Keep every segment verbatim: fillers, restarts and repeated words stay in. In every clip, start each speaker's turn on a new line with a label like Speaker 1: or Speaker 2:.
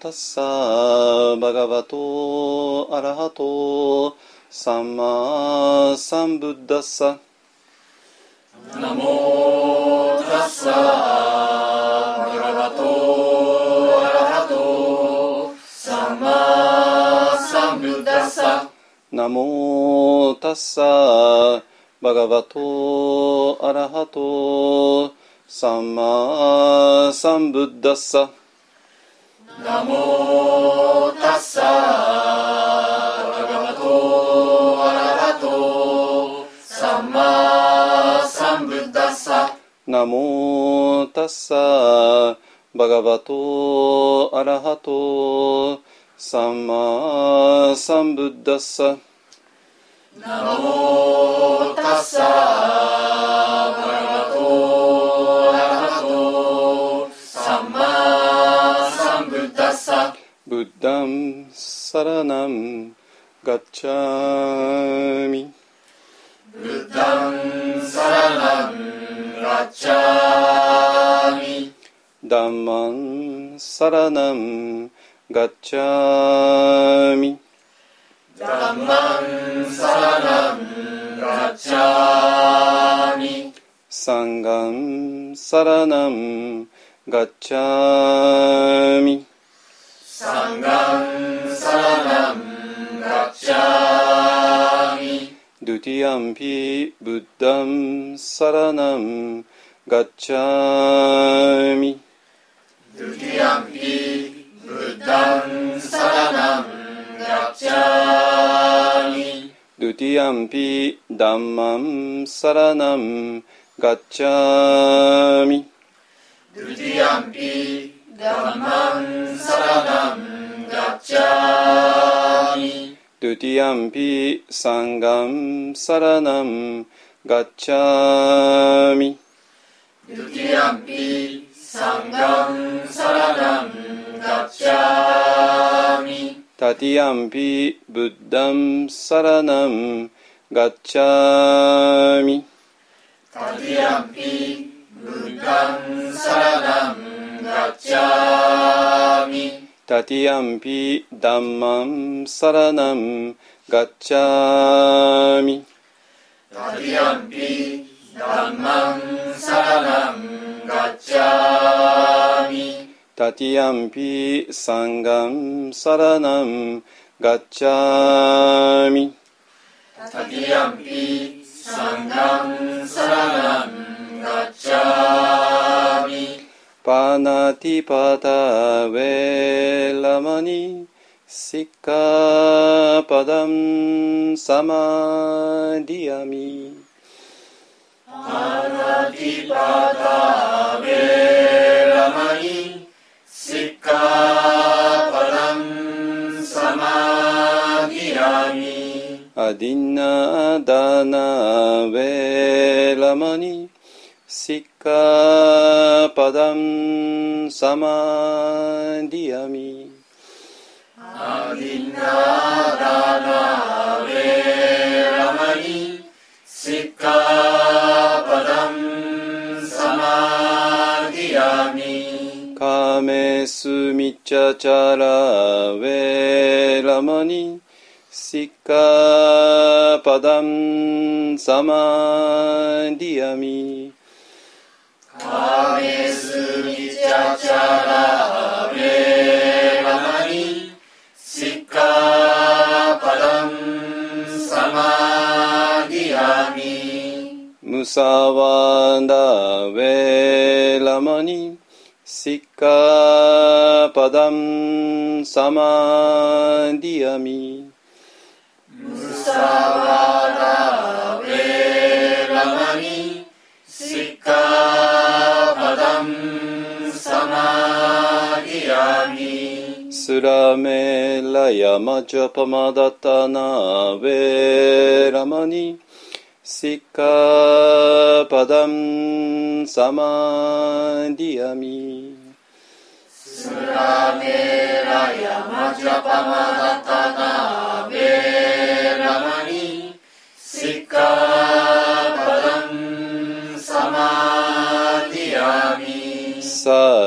Speaker 1: タッサバガバトアラハトサンマサンブッダッサ。
Speaker 2: ナモタッサバガバトアラハトサンマサンブッダッサ。
Speaker 1: ナモタッサバガバトアラハトサンマサンブッダッサ。
Speaker 2: ナモタッサバガバトアラハトサンマサンブッダッサ。
Speaker 1: ナモタッサバガバトアラハトサンマサンブッダッサ。
Speaker 2: ナモタッサバガバトアラハトサンマサンブッダッサ。
Speaker 1: ブッダンサラナンガッチャミ。
Speaker 2: ブッダンサラナンガッチャミ。
Speaker 1: ダンマンサラナンガッチャミ。
Speaker 2: ダンマンサラナンガッチャミ。
Speaker 1: サンガンサラナンガッチャミ。
Speaker 2: サンガンサラナンガッチャミ。
Speaker 1: ドゥティアンピブッダンサラナンガッチャミ。
Speaker 2: ドゥティアンピブッダンサラナンガッチャミ。
Speaker 1: ドゥティアンピダンマンサラナンガッチャミ。
Speaker 2: ドゥティアンピダンマンサラナンガッチャミ。
Speaker 1: ドゥティアンピサンガンサラナンガッチャミ。
Speaker 2: ドゥティアンピサンガンサラナンガッチャミ。
Speaker 1: タティアンピブッダンサラナンガッチャミ。
Speaker 2: タティアンピブッダンサラナンガッチャミ。
Speaker 1: タティアンピダンマンサラナンガッチャミ。
Speaker 2: タティアンピダンマンサラナンガッチャミ。
Speaker 1: タティアンピサンガンサラナンガッチャミ。
Speaker 2: タティアンピサンガンサラナンガッチャミ。
Speaker 1: パナティパタウェラマニシッカパダンサマディアミ。
Speaker 2: パナティパタウェラマニシッカパダンサマディアミ。
Speaker 1: アディナダナウェラマニシッカパダンサマディアミ。
Speaker 2: アディナダナウェラマニシッカパダンサマディアミ。
Speaker 1: カメスミチャチャラウェラマニシッカパダンサマディアミ。
Speaker 2: カメスミチャチャラウェラマニシッカパダンサマディアミ。
Speaker 1: ムサワダウェラマニシッカパダンサマディアミ。
Speaker 2: ムサワダウェラマニシッカパダンサマディアミ。
Speaker 1: スラメラヤマジャパマダタナウェラマニシッカパダンサマディアミ。
Speaker 2: スラメラヤマジャパマダタナウェラマニシッカパダンサマディアミ。
Speaker 1: サ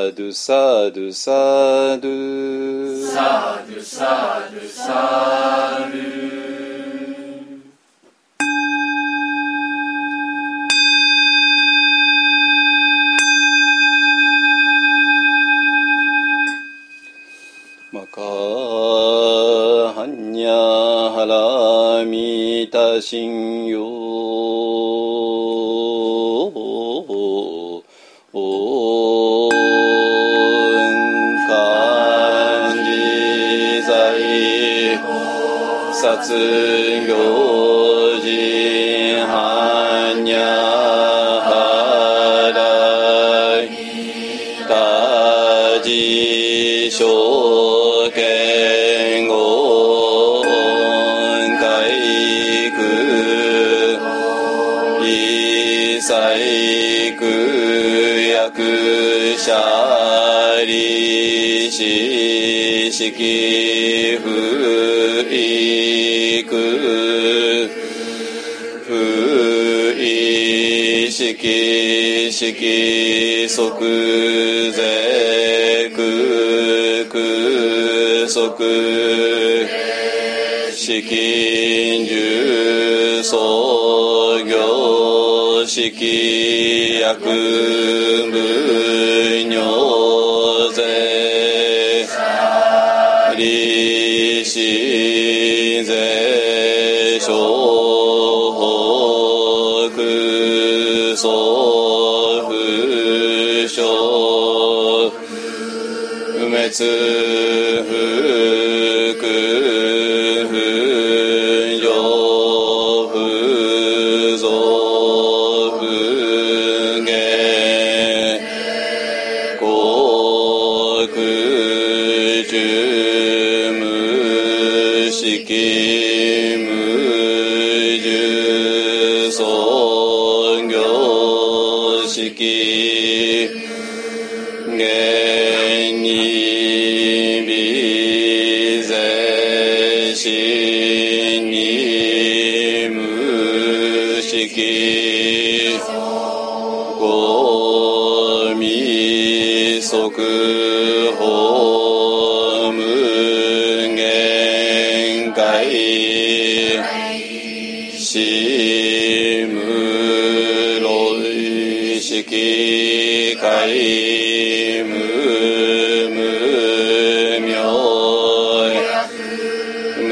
Speaker 1: サドゥサドゥサドゥ
Speaker 2: サドゥサドゥサドゥ。
Speaker 1: マカハンニャハラミタシンヨオンカンジザイサツギョジハンニャハラミタジショ細工役者利子式不意苦不意識式即税苦苦即資金重創業式薬無尿税利子税諸北総不詳不滅不空不上不増不減国中無式無重創業式現に微税死に無式五味即法無限界死無類式界無無明無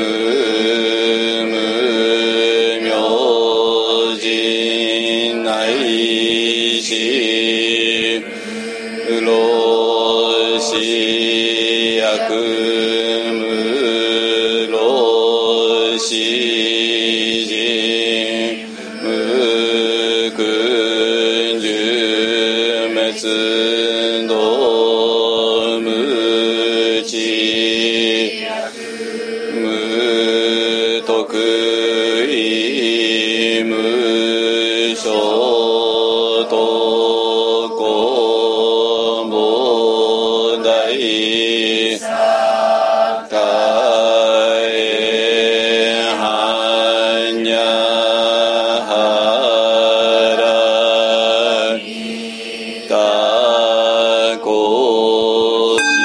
Speaker 1: 無明人内視老死薬無老死人無空十滅道無知無徳意無所得公菩提大般若波羅他公子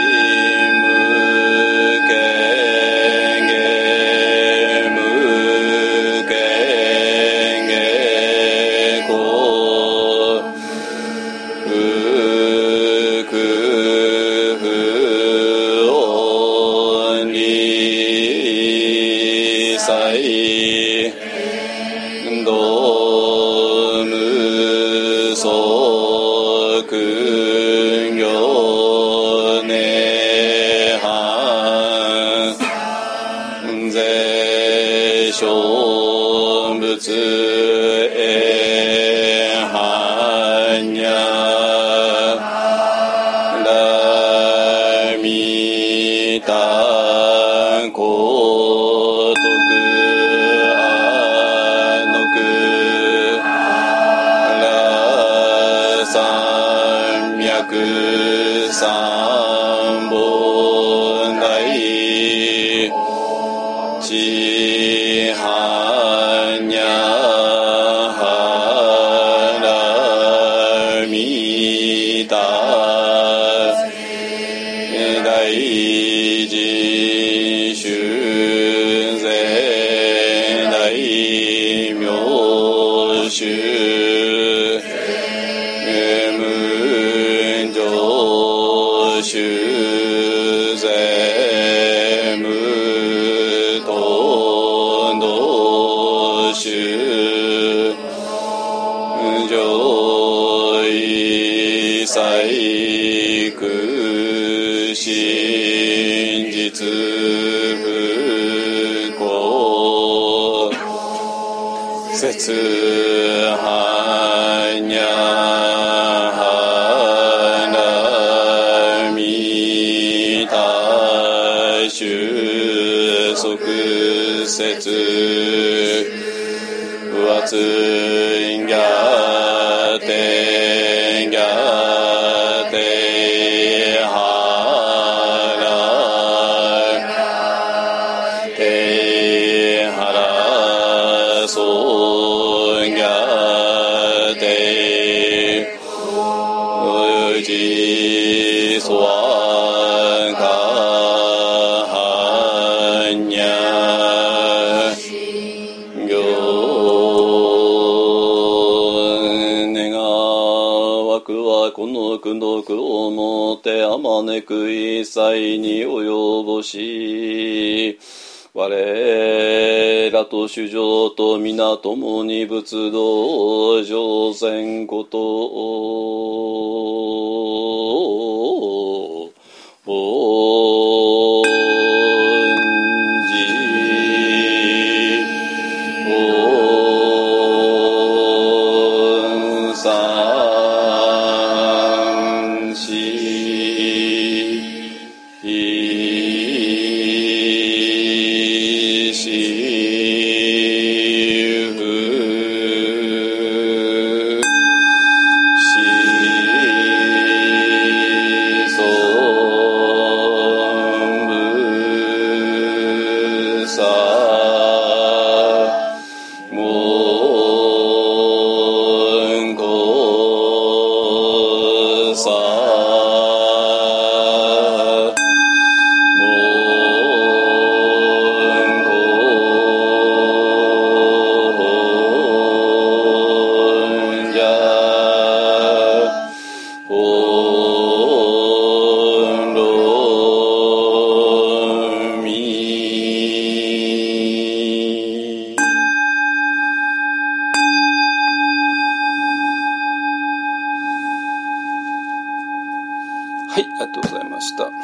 Speaker 1: 無権限無権限公不空不音理祭道無足行涅槃税小仏へ般若羅弥陀高徳阿耨羅三脈三本大智般若波羅蜜多無常修税無とん修上位細工真実不幸説般若花見大衆即説和通逆転逆転腹手腹損逆転うちそわかはんにゃ行願わくはこの功徳をもってあまねく一切に及ぼし我らと主情と皆共に仏道上善ことを恩じ恩三しはい、ありがとうございました。はい、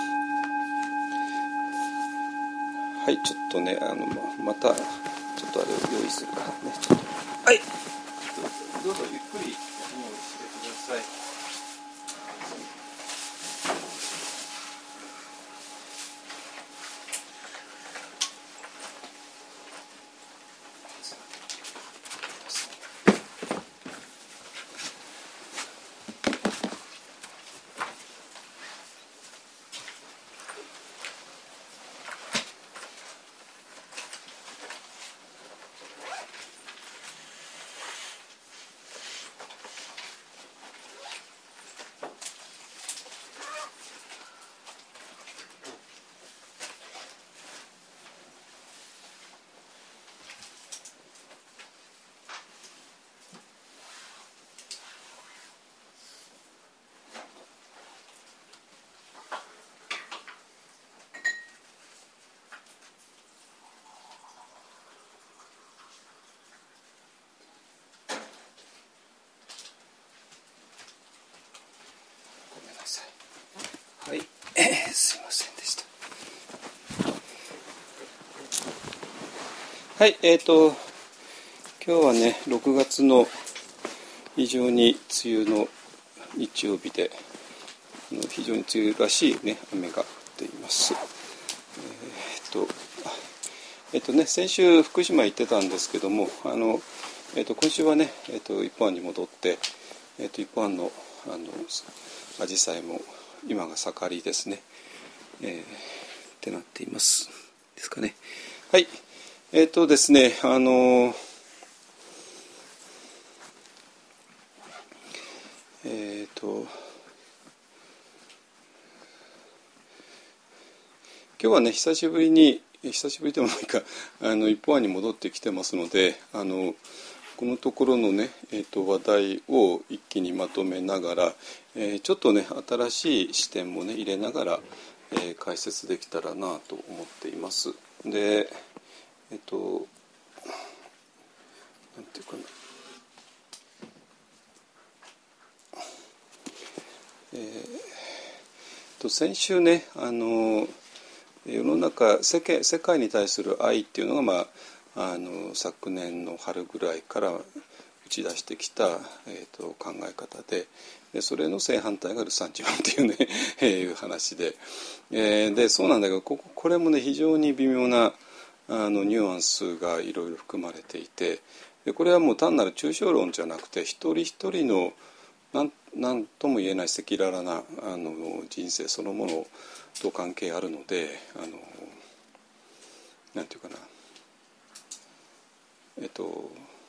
Speaker 1: ちょっとね、あのまたちょっとあれを用意するからね。ちょっとはい、どうぞゆっくり用意してください。はい、えー、すいませんでした。はい、えーと今日はねろくがつの非常に梅雨の日曜日で非常に梅雨らしいね雨が降っています。えーとえーとね先週福島行ってたんですけども、あのえーと今週はねえーと一般に戻って、えーと一般のあのアジサイも今が盛りですね、えー、ってなっていますですかね。はい、えっとですねあのえっと今日はね久しぶりに久しぶりでもないかあの一方案に戻ってきてますので、あのこのところのね、えー、と話題を一気にまとめながら、えー、ちょっとね新しい視点もね入れながら、えー、解説できたらなと思っています。で、えっ、ー、となんていうかな、えー、と先週ね、あの世の中世界、世界に対する愛っていうのが、まああの昨年の春ぐらいから打ち出してきた、えー、と考え方 で, でそれの正反対がルサンチマンっていうねいう話で、えー、でそうなんだけど こ, これもね非常に微妙なあのニュアンスがいろいろ含まれていて、でこれはもう単なる抽象論じゃなくて一人一人のなんなんとも言えない赤裸々なあの人生そのものと関係あるので、あのなんていうかな、えっと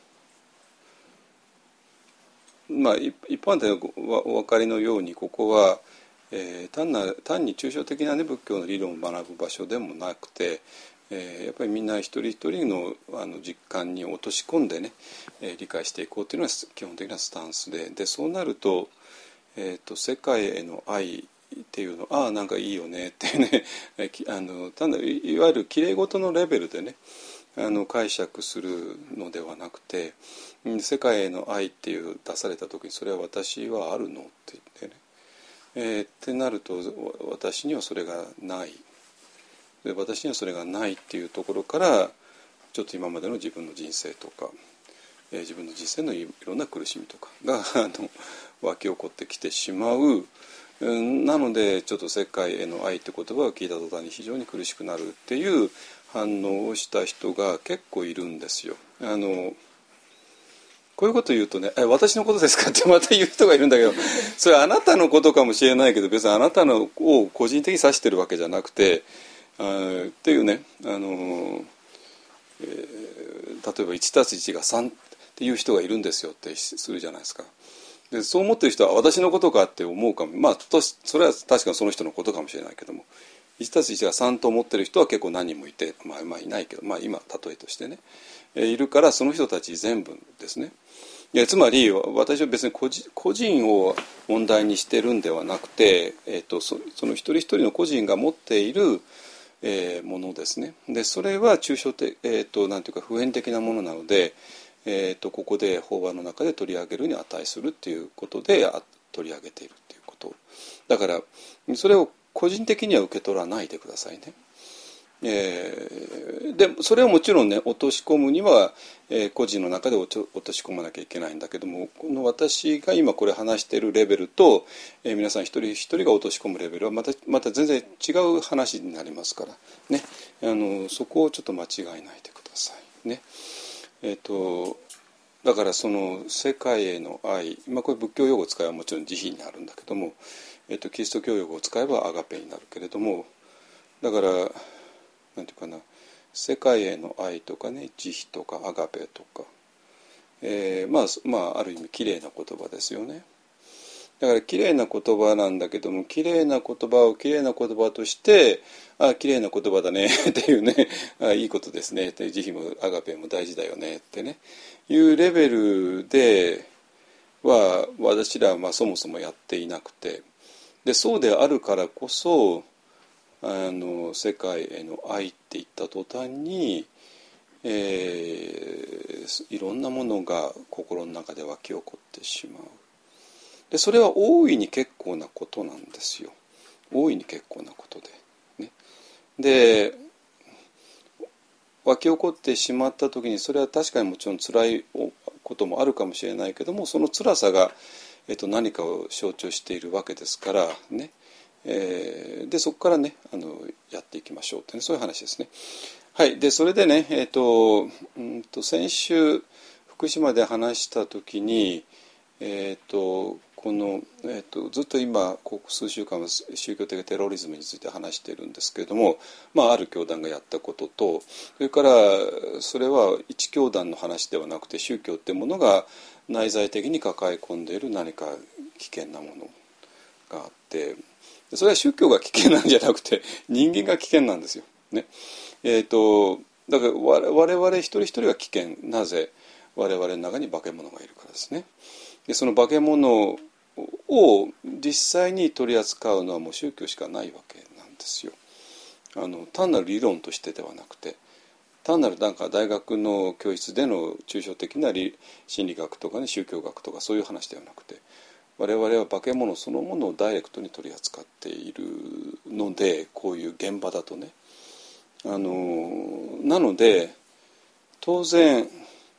Speaker 1: まあ、一般でお分かりのようにここは、えー、単な単に抽象的な、ね、仏教の理論を学ぶ場所でもなくて、えー、やっぱりみんな一人一人 の, あの実感に落とし込んでね、えー、理解していこうというのが基本的なスタンス で, でそうなると、えー、と世界への愛っていうのああなんかいいよねっていうねあの単なるいわゆるきれい事のレベルでねあの解釈するのではなくて、世界への愛っていう出された時にそれは私はあるのって言ってね、えー、ってなると私にはそれがないで私にはそれがないっていうところからちょっと今までの自分の人生とか、えー、自分の人生のいろんな苦しみとかがあの湧き起こってきてしまう。なのでちょっと世界への愛って言葉を聞いた途端に非常に苦しくなるっていう反応をした人が結構いるんですよ。あのこういうこと言うとね、え私のことですかってまた言う人がいるんだけど、それはあなたのことかもしれないけど別にあなたのを個人的に指してるわけじゃなくて、あっていうね、あの、えー、例えばいちたすいちがさんっていう人がいるんですよってするじゃないですか。でそう思ってる人は私のことかって思うかも、まあとそれは確かにその人のことかもしれないけども、いちたすいちがさんと思ってる人は結構何人もいて、まあ、まあいないけど、まあ、今例えとしてね、えー、いるからその人たち全部ですね。いやつまり私は別に個人、個人を問題にしてるんではなくて、えー、と そ, その一人一人の個人が持っている、えー、ものですね。でそれは抽象的、えー、となんていうか普遍的なものなので、えー、とここで法話の中で取り上げるに値するっていうことで取り上げているっていうことだから、それを個人的には受け取らないでくださいね。えー、でそれはもちろんね落とし込むには、えー、個人の中で落とし込まなきゃいけないんだけども、この私が今これ話しているレベルと、えー、皆さん一人一人が落とし込むレベルはまたまた全然違う話になりますからね、あのそこをちょっと間違えないでくださいね。えーと、だからその世界への愛、まあ、これ仏教用語を使えばもちろん慈悲になるんだけども、えーと、キリスト教用語を使えばアガペになるけれども、だからなんていうかな、世界への愛とかね、慈悲とかアガペとか、えー、まあまあある意味きれいな言葉ですよね。だからきれいな言葉なんだけども、きれいな言葉をきれいな言葉としてあきれいな言葉だねっていうね、あいいことですねって、慈悲もアガペも大事だよねってねいうレベルでは私らはまあそもそもやっていなくて、でそうであるからこそあの世界への愛って言った途端に、えー、いろんなものが心の中で湧き起こってしまう。でそれは大いに結構なことなんですよ。大いに結構なことで、ね、で湧き起こってしまった時にそれは確かにもちろん辛いこともあるかもしれないけども、その辛さが、えっと、何かを象徴しているわけですからね、えー、でそこからねあのやっていきましょうって、ね、そういう話ですね。はい。でそれでね、えっと、うんと先週福島で話した時に、えっとこの、えー、とずっと今ここ数週間は宗教的テロリズムについて話しているんですけれども、まあ、ある教団がやったことと、それからそれは一教団の話ではなくて宗教っていうものが内在的に抱え込んでいる何か危険なものがあって、それは宗教が危険なんじゃなくて人間が危険なんですよ、ね。えー、とだから我々一人一人が危険。なぜ我々の中に化け物がいるからですね。でその化け物を実際に取り扱うのはもう宗教しかないわけなんですよ。あの単なる理論としてではなくて、単なるなんか大学の教室での抽象的な心理学とかね、宗教学とかそういう話ではなくて、我々は化け物そのものをダイレクトに取り扱っているので、こういう現場だとね、あのなので当然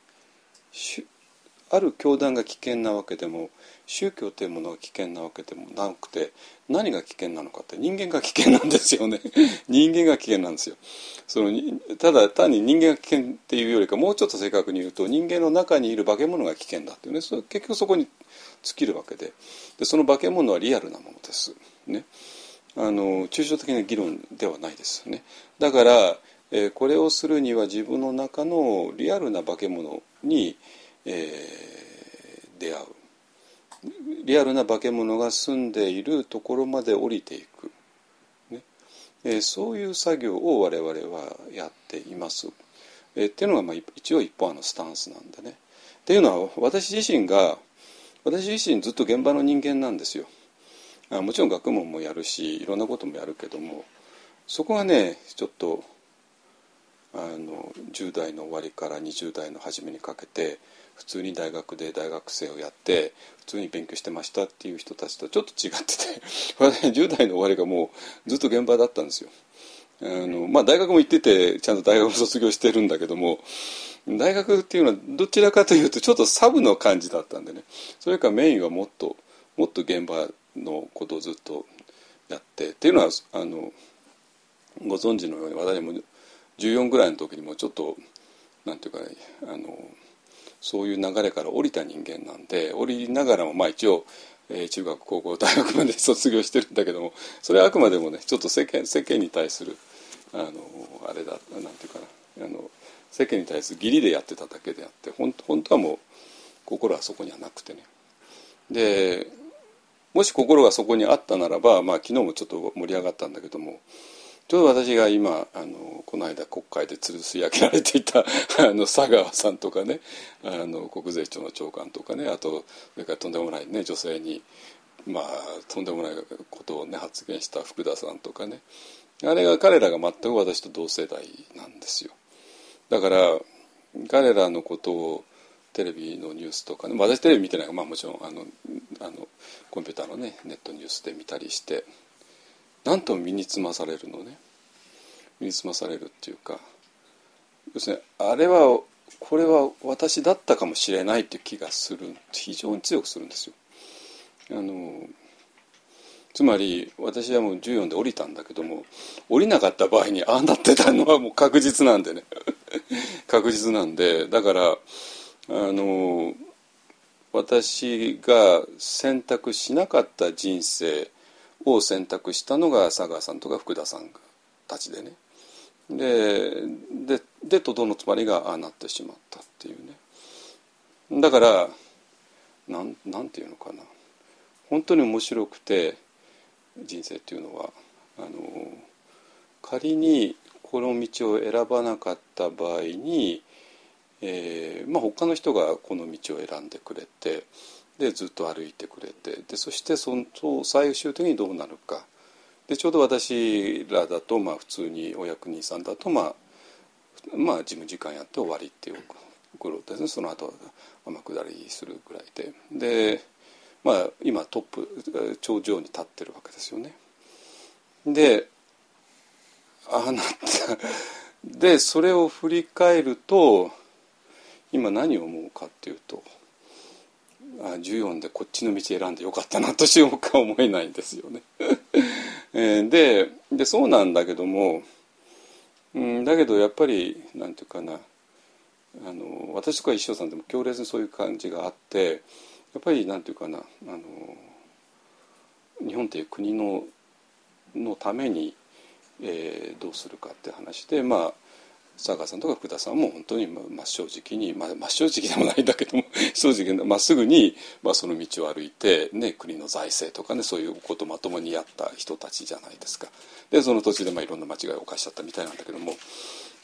Speaker 1: ある教団が危険なわけでも宗教というものが危険なわけでもなくて、何が危険なのかって人間が危険なんですよね人間が危険なんですよ。そのただ単に人間が危険っていうよりか、もうちょっと正確に言うと人間の中にいる化け物が危険だっていうね、そ結局そこに尽きるわけで、でその化け物はリアルなものですね。あの抽象的な議論ではないですね。だから、えー、これをするには自分の中のリアルな化け物に、えー、出会う、リアルな化け物が住んでいるところまで降りていく、ねえー、そういう作業を我々はやっています。えー、っていうのが、まあ、一応一般のスタンスなんでね。っていうのは私自身が私自身ずっと現場の人間なんですよ。あもちろん学問もやるしいろんなこともやるけども、そこがねちょっとあのじゅう代の終わりからにじゅう代の初めにかけて普通に大学で大学生をやって普通に勉強してましたっていう人たちとちょっと違ってて私じゅう代の終わりがもうずっと現場だったんですよ。あの、まあ、大学も行っててちゃんと大学を卒業してるんだけども、大学っていうのはどちらかというとちょっとサブの感じだったんでね、それからメインはもっともっと現場のことをずっとやってっていうのはあのご存知のように私もじゅうよんぐらいの時にもちょっとなんていうか、ね、あのそういう流れから降りた人間なんで、降りながらもまあ一応、えー、中学高校大学まで卒業してるんだけども、それはあくまでもねちょっと世間世間に対するあのあれだなんていうかなあの世間に対する義理でやってただけであって、本当はもう心はそこにはなくてね。でもし心がそこにあったならば、まあ、昨日もちょっと盛り上がったんだけども、ちょうど私が今あのこの間国会で吊るし上げられていたあの佐川さんとかね、あの国税庁の長官とかね、あとそれからとんでもないね女性にまあとんでもないことをね発言した福田さんとかね、あれが彼らが全く私と同世代なんですよ。だから彼らのことをテレビのニュースとかね、私テレビ見てないから、まあ、もちろんあのあのコンピューターのねネットニュースで見たりして、なんとも身につまされるのね、身につまされるっていうか、要するにあれはこれは私だったかもしれないっていう気がする、非常に強くするんですよ。あのつまり私はもうじゅうよんで降りたんだけども、降りなかった場合にああなってたのはもう確実なんでね確実なんで、だからあの私が選択しなかった人生を選択したのが佐川さんとか福田さんたちでね、でででとどのつまりがああなってしまったっていうね。だからなん、なんていうのかな、本当に面白くて、人生っていうのはあの仮にこの道を選ばなかった場合に、えーまあ、他の人がこの道を選んでくれて、でずっと歩いてくれて、でそしてその最終的にどうなるかで、ちょうど私らだと、まあ、普通にお役人さんだと、まあ、まあ事務次官やって終わりっていうことですね。その後は天下りするぐらいで、でまあ、今トップ頂上に立ってるわけですよね。でああなったでそれを振り返ると今何を思うかっていうと、あじゅうよんでこっちの道選んでよかったなとしようか思えないんですよねで, でそうなんだけども、うん、だけどやっぱりなんていうかな、あの私とか一生さんでも強烈にそういう感じがあって、やっぱりなんていうかな、あの日本という国ののために、えー、どうするかって話で、まあ佐川さんとか福田さんも本当に真っ正直に、まあ、真っ正直でもないんだけども正直まっすぐに、まあ、その道を歩いて、ね、国の財政とかね、そういうことをまともにやった人たちじゃないですか。でその途中でまあいろんな間違いを犯しちゃったみたいなんだけども、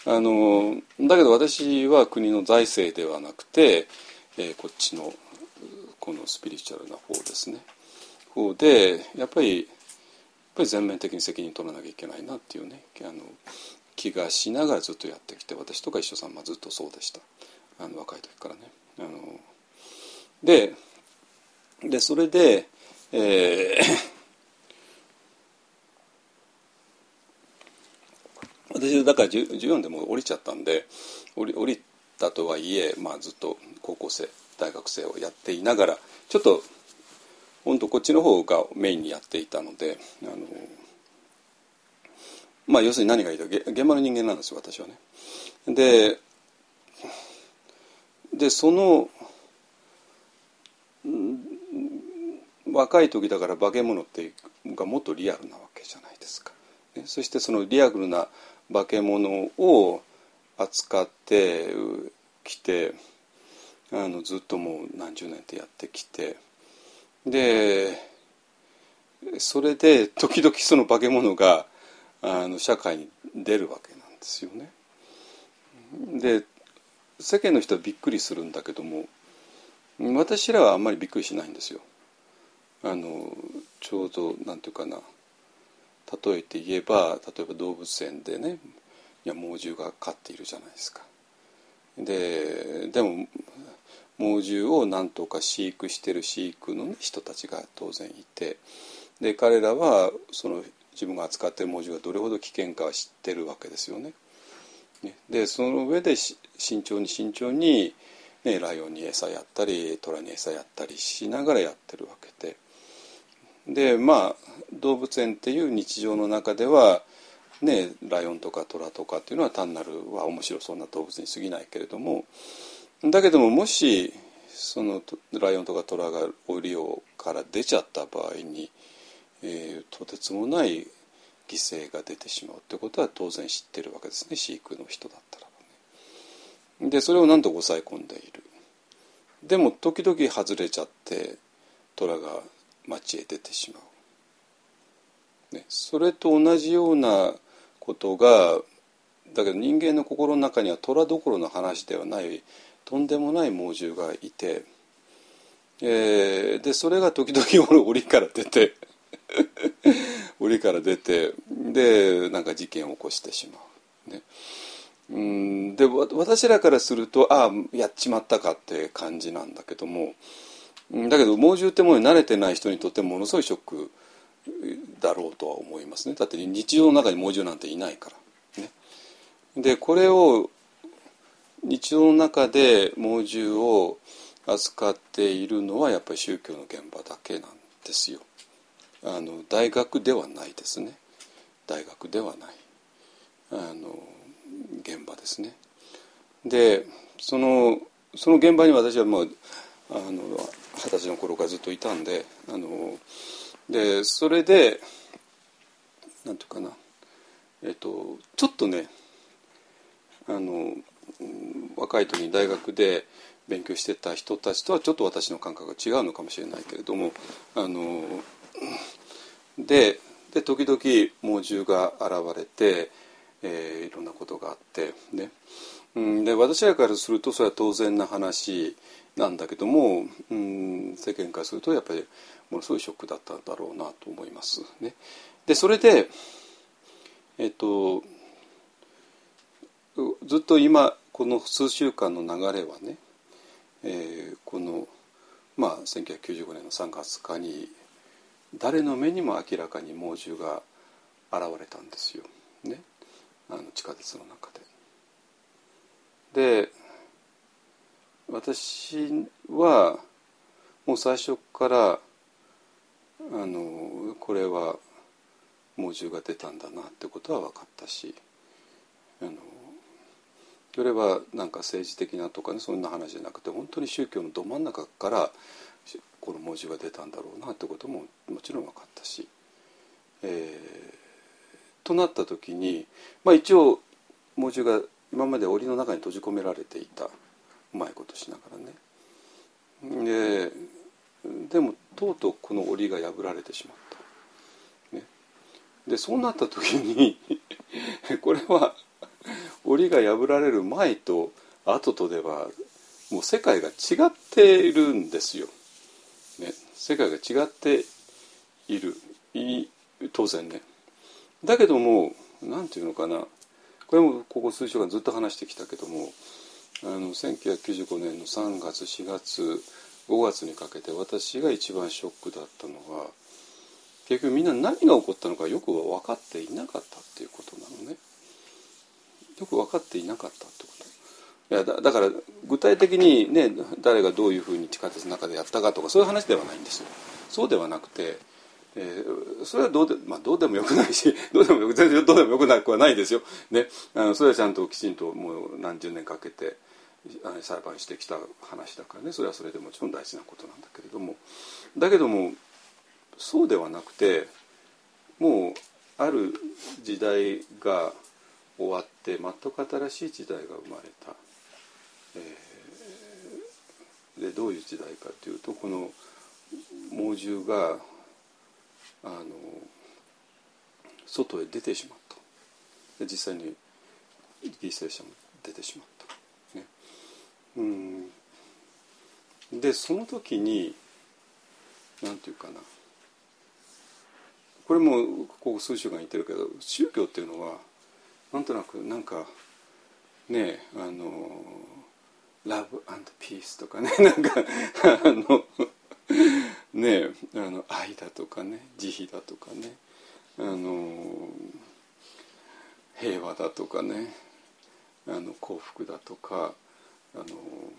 Speaker 1: あのだけど私は国の財政ではなくて、えー、こっちのこのスピリチュアルな方ですね方でやっぱりやっぱり全面的に責任取らなきゃいけないなっていうねあの気がしながらずっとやってきて、私とか一緒さんはずっとそうでした。あの若い時からね。あのででそれで、えー、私だからじゅうよんでも降りちゃったんで、降り、降りたとはいえ、まあ、ずっと高校生大学生をやっていながらちょっと本当こっちの方がメインにやっていたので、あのまあ要するに何がいいか現場の人間なんですよ私はね。ででその若い時だから化け物ってがもっとリアルなわけじゃないですか、ね、そしてそのリアルな化け物を扱ってきてあのずっともう何十年ってやってきて、でそれで時々その化け物があの社会に出るわけなんですよね。で世間の人はびっくりするんだけども私らはあんまりびっくりしないんですよ。あのちょうどなんていうかな、例えて言えば例えば動物園でねいや猛獣が飼っているじゃないですか。ででも猛獣をなんとか飼育してる飼育の、ね、人たちが当然いて、で彼らはその自分が扱っている猛獣がどれほど危険かは知ってるわけですよね。でその上で慎重に慎重に、ね、ライオンに餌やったりトラに餌やったりしながらやってるわけで、でまあ動物園っていう日常の中では、ね、ライオンとかトラとかっていうのは単なるは面白そうな動物に過ぎないけれども、だけどももしそのライオンとかトラが檻から出ちゃった場合に、えー、とてつもない犠牲が出てしまうってことは当然知ってるわけですね、飼育の人だったらばね。でそれを何とか抑え込んでいる。でも時々外れちゃってトラが町へ出てしまう、ね、それと同じようなことがだけど人間の心の中にはトラどころの話ではないとんでもない猛獣がいて、えー、でそれが時々檻から出て檻から出てでなんか事件を起こしてしまう、ね、うんで私らからするとああやっちまったかって感じなんだけども、だけど猛獣ってものに慣れてない人にとってものすごいショックだろうとは思いますね。だって日常の中に猛獣なんていないから、ね、でこれを日常の中で猛獣を扱っているのはやっぱり宗教の現場だけなんですよ。あの大学ではないですね。大学ではないあの現場ですね。でそのその現場に私はもうあの二十歳の頃からずっといたんで、あのでそれでなんていうかな、えっとちょっとねあの若い時に大学で勉強してた人たちとはちょっと私の感覚が違うのかもしれないけれども、あのでで時々猛獣が現れて、えー、いろんなことがあってね、うん、で私らからするとそれは当然な話なんだけども、うん、世間からするとやっぱりものすごいショックだったんだろうなと思いますね。でそれでえっとずっと今この数週間の流れはね、えー、この、まあ、せんきゅうひゃくきゅうじゅうごねんのさんがつつかに誰の目にも明らかに猛獣が現れたんですよ、ね、あの地下鉄の中で。で私はもう最初からあのこれは猛獣が出たんだなってことは分かったし、あのそれはなんか政治的なとかねそんな話じゃなくて本当に宗教のど真ん中からこの文字が出たんだろうなってことももちろん分かったし、えー、となった時に、まあ、一応文字が今まで檻の中に閉じ込められていた、うまいことしながらね。で、でもとうとうこの檻が破られてしまった、ね、でそうなった時にこれは檻が破られる前と後とではもう世界が違っているんですよ、ね、世界が違っているい当然ね。だけどもなんていうのかな、これもここ数週間ずっと話してきたけども、あのせんきゅうひゃくきゅうじゅうごねんのさんがつしがつごがつにかけて私が一番ショックだったのは、結局みんな何が起こったのかよく分かっていなかったっていうことなのね。よく分かっていなかったってこと。いや だ, だから具体的にね、誰がどういうふうに地下鉄の中でやったかとかそういう話ではないんですよ。そうではなくて、えー、それはどうで、まあ、どうでもよくないしどうでもよく全然どうでもよくなくはないですよ、ね、あのそれはちゃんときちんともう何十年かけて裁判してきた話だからね、それはそれでもちろん大事なことなんだけれども、だけどもそうではなくて、もうある時代が終わって全く新しい時代が生まれた、えー、でどういう時代かというと、この猛獣があの外へ出てしまった。で実際に犠牲者も出てしまった、ね、うんでその時になんていうかな、これもここ数週間言ってるけど、宗教っていうのはなんとなくなんかね、あのラブ&ピースとかね、なんかあのね、あの愛だとかね、慈悲だとかね、あの平和だとかね、あの幸福だとか、あの、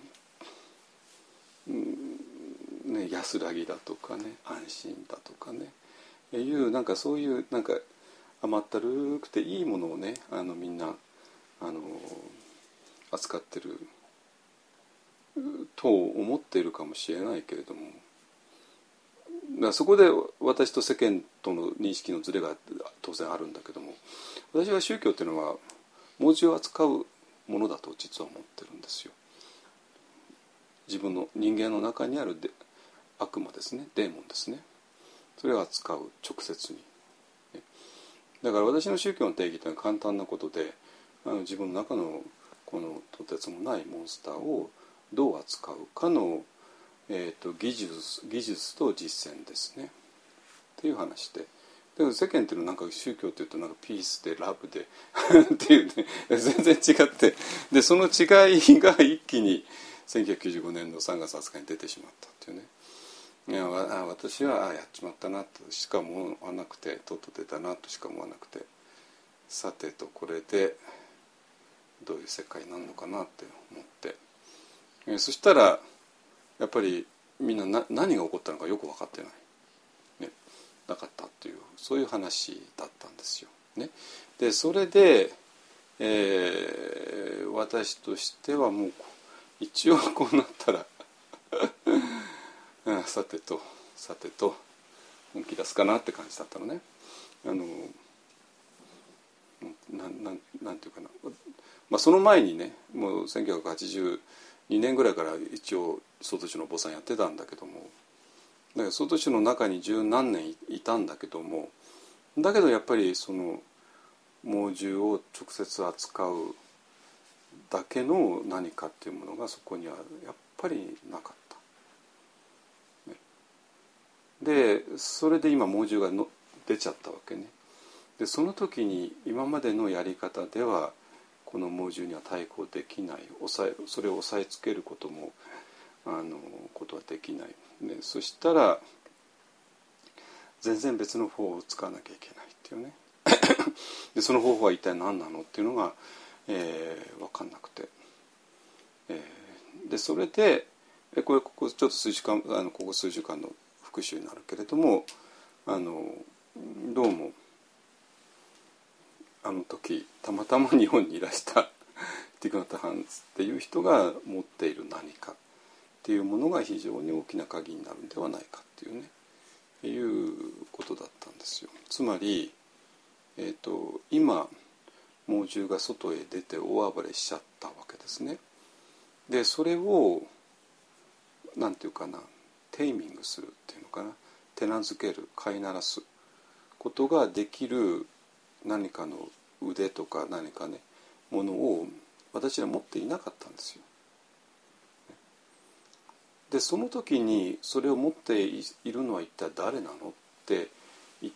Speaker 1: ね、安らぎだとかね、安心だとかね、いうなんかそういうなんか甘ったるくていいものをね、あのみんなあの扱ってると思っているかもしれないけれども、だからそこで私と世間との認識のズレが当然あるんだけども、私は宗教っていうのは文字を扱うものだと実は思ってるんですよ。自分の人間の中にある悪魔ですね、デーモンですね、それを扱う直接に。だから私の宗教の定義というのは簡単なことで、あの自分の中のこのとてつもないモンスターをどう扱うかの、えー、と技術技術と実践ですねっていう話で、だけど世間っていうのはなんか宗教っていうとなんかピースでラブでっていうね、全然違って、でその違いが一気にせんきゅうひゃくきゅうじゅうごねんのさんがつはつかに出てしまったっていうね。いや私はあやっちまったなとしか思わなくて、とっと出たなとしか思わなくて、さてとこれでどういう世界になるのかなって思って、えそしたらやっぱりみんな、な何が起こったのかよく分かってない、ね、なかったっていう、そういう話だったんですよ、ね、でそれで、えー、私としてはもう一応こうなったらさてとさてと本気出すかなって感じだったのね。あのなななんていうかな、まあ、その前にね、もうせんきゅうひゃくはちじゅうにねんぐらいから一応外地の坊さんやってたんだけども、だから外地の中に十何年いたんだけども、だけどやっぱりその猛獣を直接扱うだけの何かっていうものがそこにはやっぱりなかった。でそれで今猛獣がの出ちゃったわけね。でその時に今までのやり方ではこの猛獣には対抗できない、抑えそれを抑えつけることもあのことはできない、ね、そしたら全然別の方法を使わなきゃいけないっていうねでその方法は一体何なのっていうのが、えー、分かんなくて、えー、でそれでこれここちょっと数週間あのここ数週間の復習になるけれども、あのどうもあの時たまたま日本にいらしたティクナタ・ハンズっていう人が持っている何かっていうものが非常に大きな鍵になるんではないかっていうね、いうことだったんですよ。つまり、えーと、今猛獣が外へ出て大暴れしちゃったわけですね。でそれをなんていうかな、テイミングするっていうのかな、手なずける、飼いならすことができる何かの腕とか何かね、 ものを私は持っていなかったんですよ。でその時にそれを持っているのは一体誰なのって言って、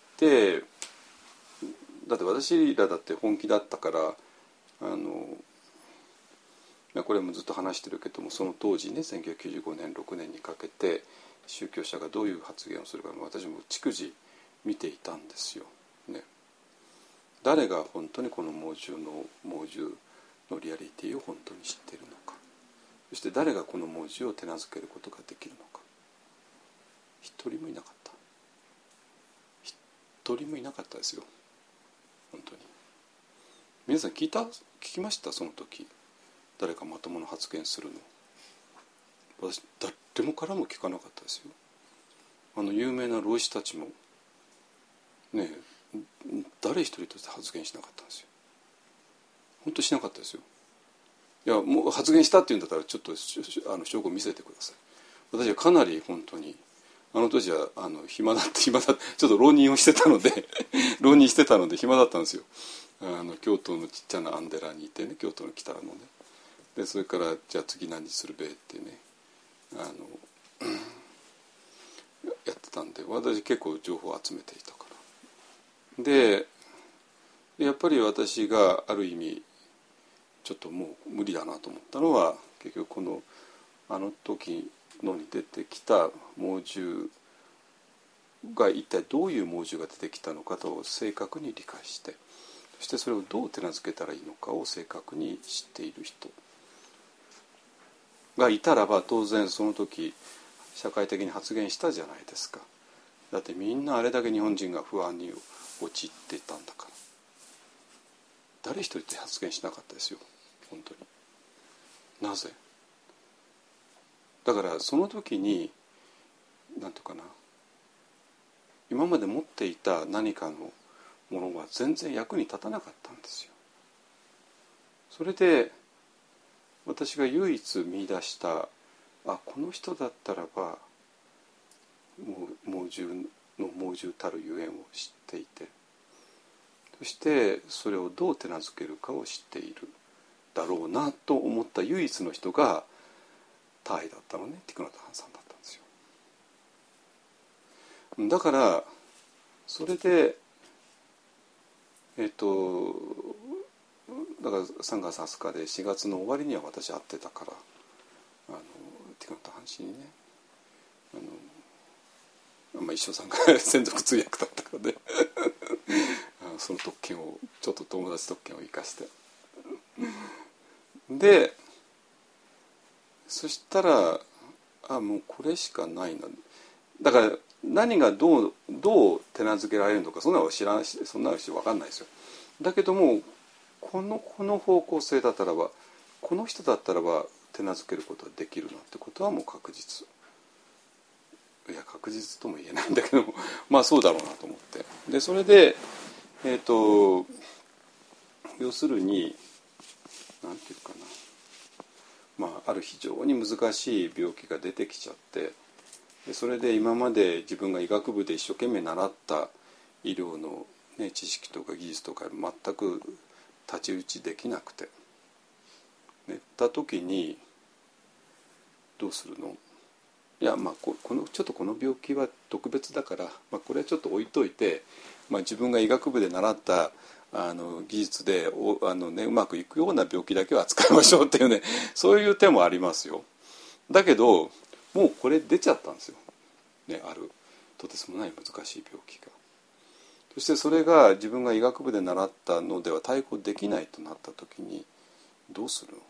Speaker 1: だって私らだって本気だったから、あのこれもずっと話してるけども、その当時ねせんきゅうひゃくきゅうじゅうごねんろくねんにかけて宗教者がどういう発言をするか私も逐次見ていたんですよ、ね、誰が本当にこの猛獣の猛獣のリアリティを本当に知っているのか、そして誰がこの猛獣を手なずけることができるのか。一人もいなかった。一人もいなかったですよ、本当に。皆さん聞いた聞きました？その時誰かまともな発言するの。私誰もからも聞かなかったですよ。あの有名な老子たちもね誰一人として発言しなかったんですよ。本当しなかったですよ。いやもう発言したっていうんだったらちょっとあの証拠を見せてください。私はかなり本当にあの当時はあの暇だって暇だってちょっと浪人をしてたので浪人してたので暇だったんですよ。あの京都のちっちゃなアンデラにいてね、京都の北のね。でそれからじゃあ次何するべってねあのやってたんで、私結構情報を集めていたから。でやっぱり私がある意味ちょっともう無理だなと思ったのは、結局このあの時のに出てきた猛獣が一体どういう猛獣が出てきたのかと正確に理解して、そしてそれをどう手なずけたらいいのかを正確に知っている人がいたらば、当然その時社会的に発言したじゃないですか。だってみんなあれだけ日本人が不安に陥っていたんだから、誰一人って発言しなかったですよ本当に。なぜ？だからその時に何ていうかな、今まで持っていた何かのものが全然役に立たなかったんですよ。それで私が唯一見出した、あこの人だったらば猛獣の猛獣たるゆえんを知っていて、そしてそれをどう手なずけるかを知っているだろうなと思った唯一の人がターイだったのね、ティクナタハンさんだったんですよ。だからそれでえっとだからさんがつはつかでしがつの終わりには私会ってたから、あのティクナタハン氏にね、あの、まあ、一生さんが専属通訳だったからねその特権をちょっと友達特権を生かしてでそしたらあもうこれしかないな。だから何がどうどう手なずけられるのかそんなの知らないし、そんなの分かんないですよ。だけどもこのこの方向性だったらば、この人だったらば手なずけることができるなってことはもう確実。いや確実とも言えないんだけどもまあそうだろうなと思って、でそれでえっと要するになんていうかな、まあある非常に難しい病気が出てきちゃって、でそれで今まで自分が医学部で一生懸命習った医療の、ね、知識とか技術とか全く太刀打ちできなくて、ね、った時にどうするの？いやまあこのちょっとこの病気は特別だから、まあ、これはちょっと置いといて、まあ、自分が医学部で習ったあの技術でおあの、ね、うまくいくような病気だけは扱いましょうっていうねそういう手もありますよ。だけどもうこれ出ちゃったんですよ、ね、あるとてつもない難しい病気が。そしてそれが自分が医学部で習ったのでは対抗できないとなった時にどうするの？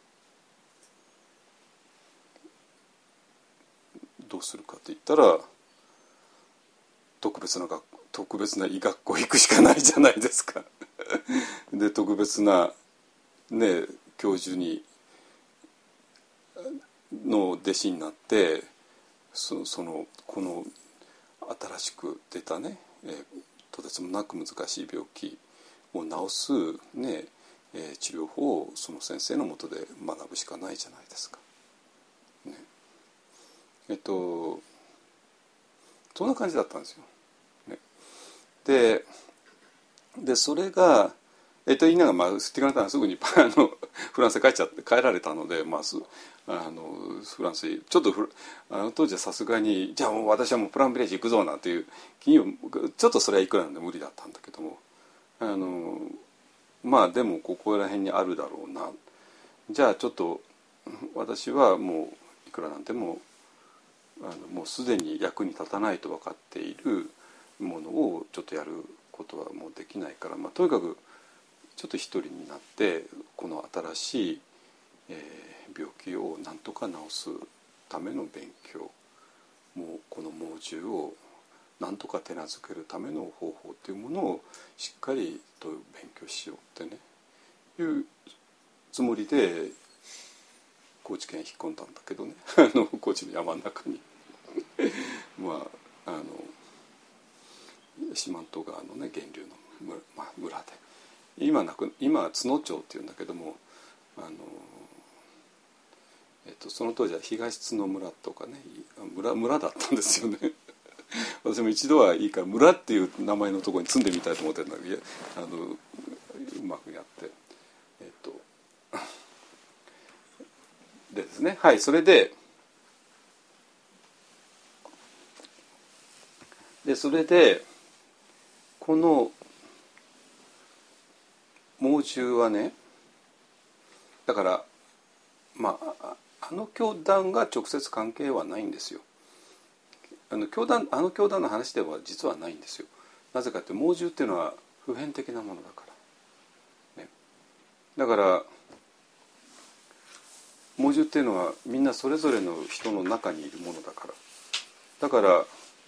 Speaker 1: どうするかといったら特別な学特別な医学校行くしかないじゃないですかで特別な、ね、教授にの弟子になってそそのこの新しく出たね、えー、とてつもなく難しい病気を治す、ねえー、治療法をその先生のもとで学ぶしかないじゃないですか。ね、えっとそんな感じだったんですよ。ね、ででそれがえっと言いながら、まあ、ティクナタンはすぐにあのフランスへ帰っちゃって帰られたので、まあ、すあのフランスへちょっとフあの当時はさすがにじゃあもう私はもうプランビレッジ行くぞなんていう気にちょっとそれはいくらなんで無理だったんだけども、あのまあでもここら辺にあるだろうな、じゃあちょっと私はもういくらなんでもあのもうすでに役に立たないと分かっているものをちょっとやることはもうできないから、まあ、とにかくちょっと一人になってこの新しい、えー、病気をなんとか治すための勉強、もうこの猛獣をなんとか手なずけるための方法っていうものをしっかりと勉強しようってねいうつもりで高知県引っ込んだんだけどねあの高知の山の中にまああの四万十川のね源流の 村,、まあ、村で今なく今は津野町っていうんだけども、あの、えっと、その当時は東津野村とかね 村, 村だったんですよね私も一度はいいから村っていう名前のところに住んでみたいと思ってるんだけど、あのうまくやってえっとでですね、はい、それででそれでこの猛獣はね、だからまああの教団が直接関係はないんですよ。あの教団あの教団の話では実はないんですよ。なぜかって猛獣っていうのは普遍的なものだから、ね、だから猛獣っていうのはみんなそれぞれの人の中にいるものだから、だから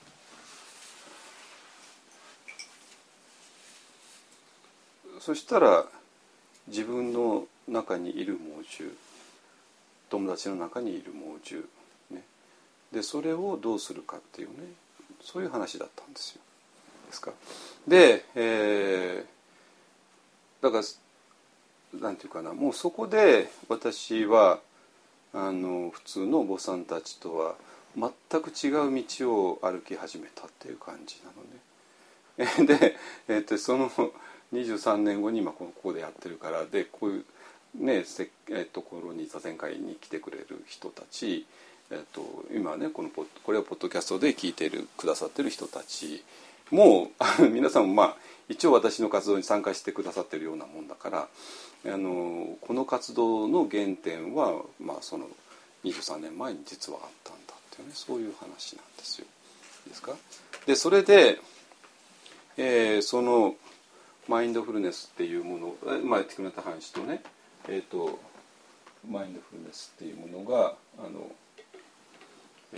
Speaker 1: そしたら自分の中にいる猛獣、友達の中にいる猛獣、ね、でそれをどうするかっていうね、そういう話だったんですよ。ですか。で、えー、だからなんていうかな、もうそこで私はあの普通のお坊さんたちとは全く違う道を歩き始めたっていう感じなのね。で、えー、とそのにじゅうさんねんごに今ここでやってるからで、こういうねえところに座禅会に来てくれる人たち、えー、と今ねこのポッこれをポッドキャストで聞いているくださってる人たちもう皆さんもまあ一応私の活動に参加してくださってるようなもんだから、あのこの活動の原点は、まあ、そのにじゅうさんねんまえに実はあったんだっていうね、そういう話なんですよ。いいですか。でそれで、えー、そのマインドフルネスっていうもの、まあ、ティクナタハン氏とね、えーと、マインドフルネスっていうものがあの、え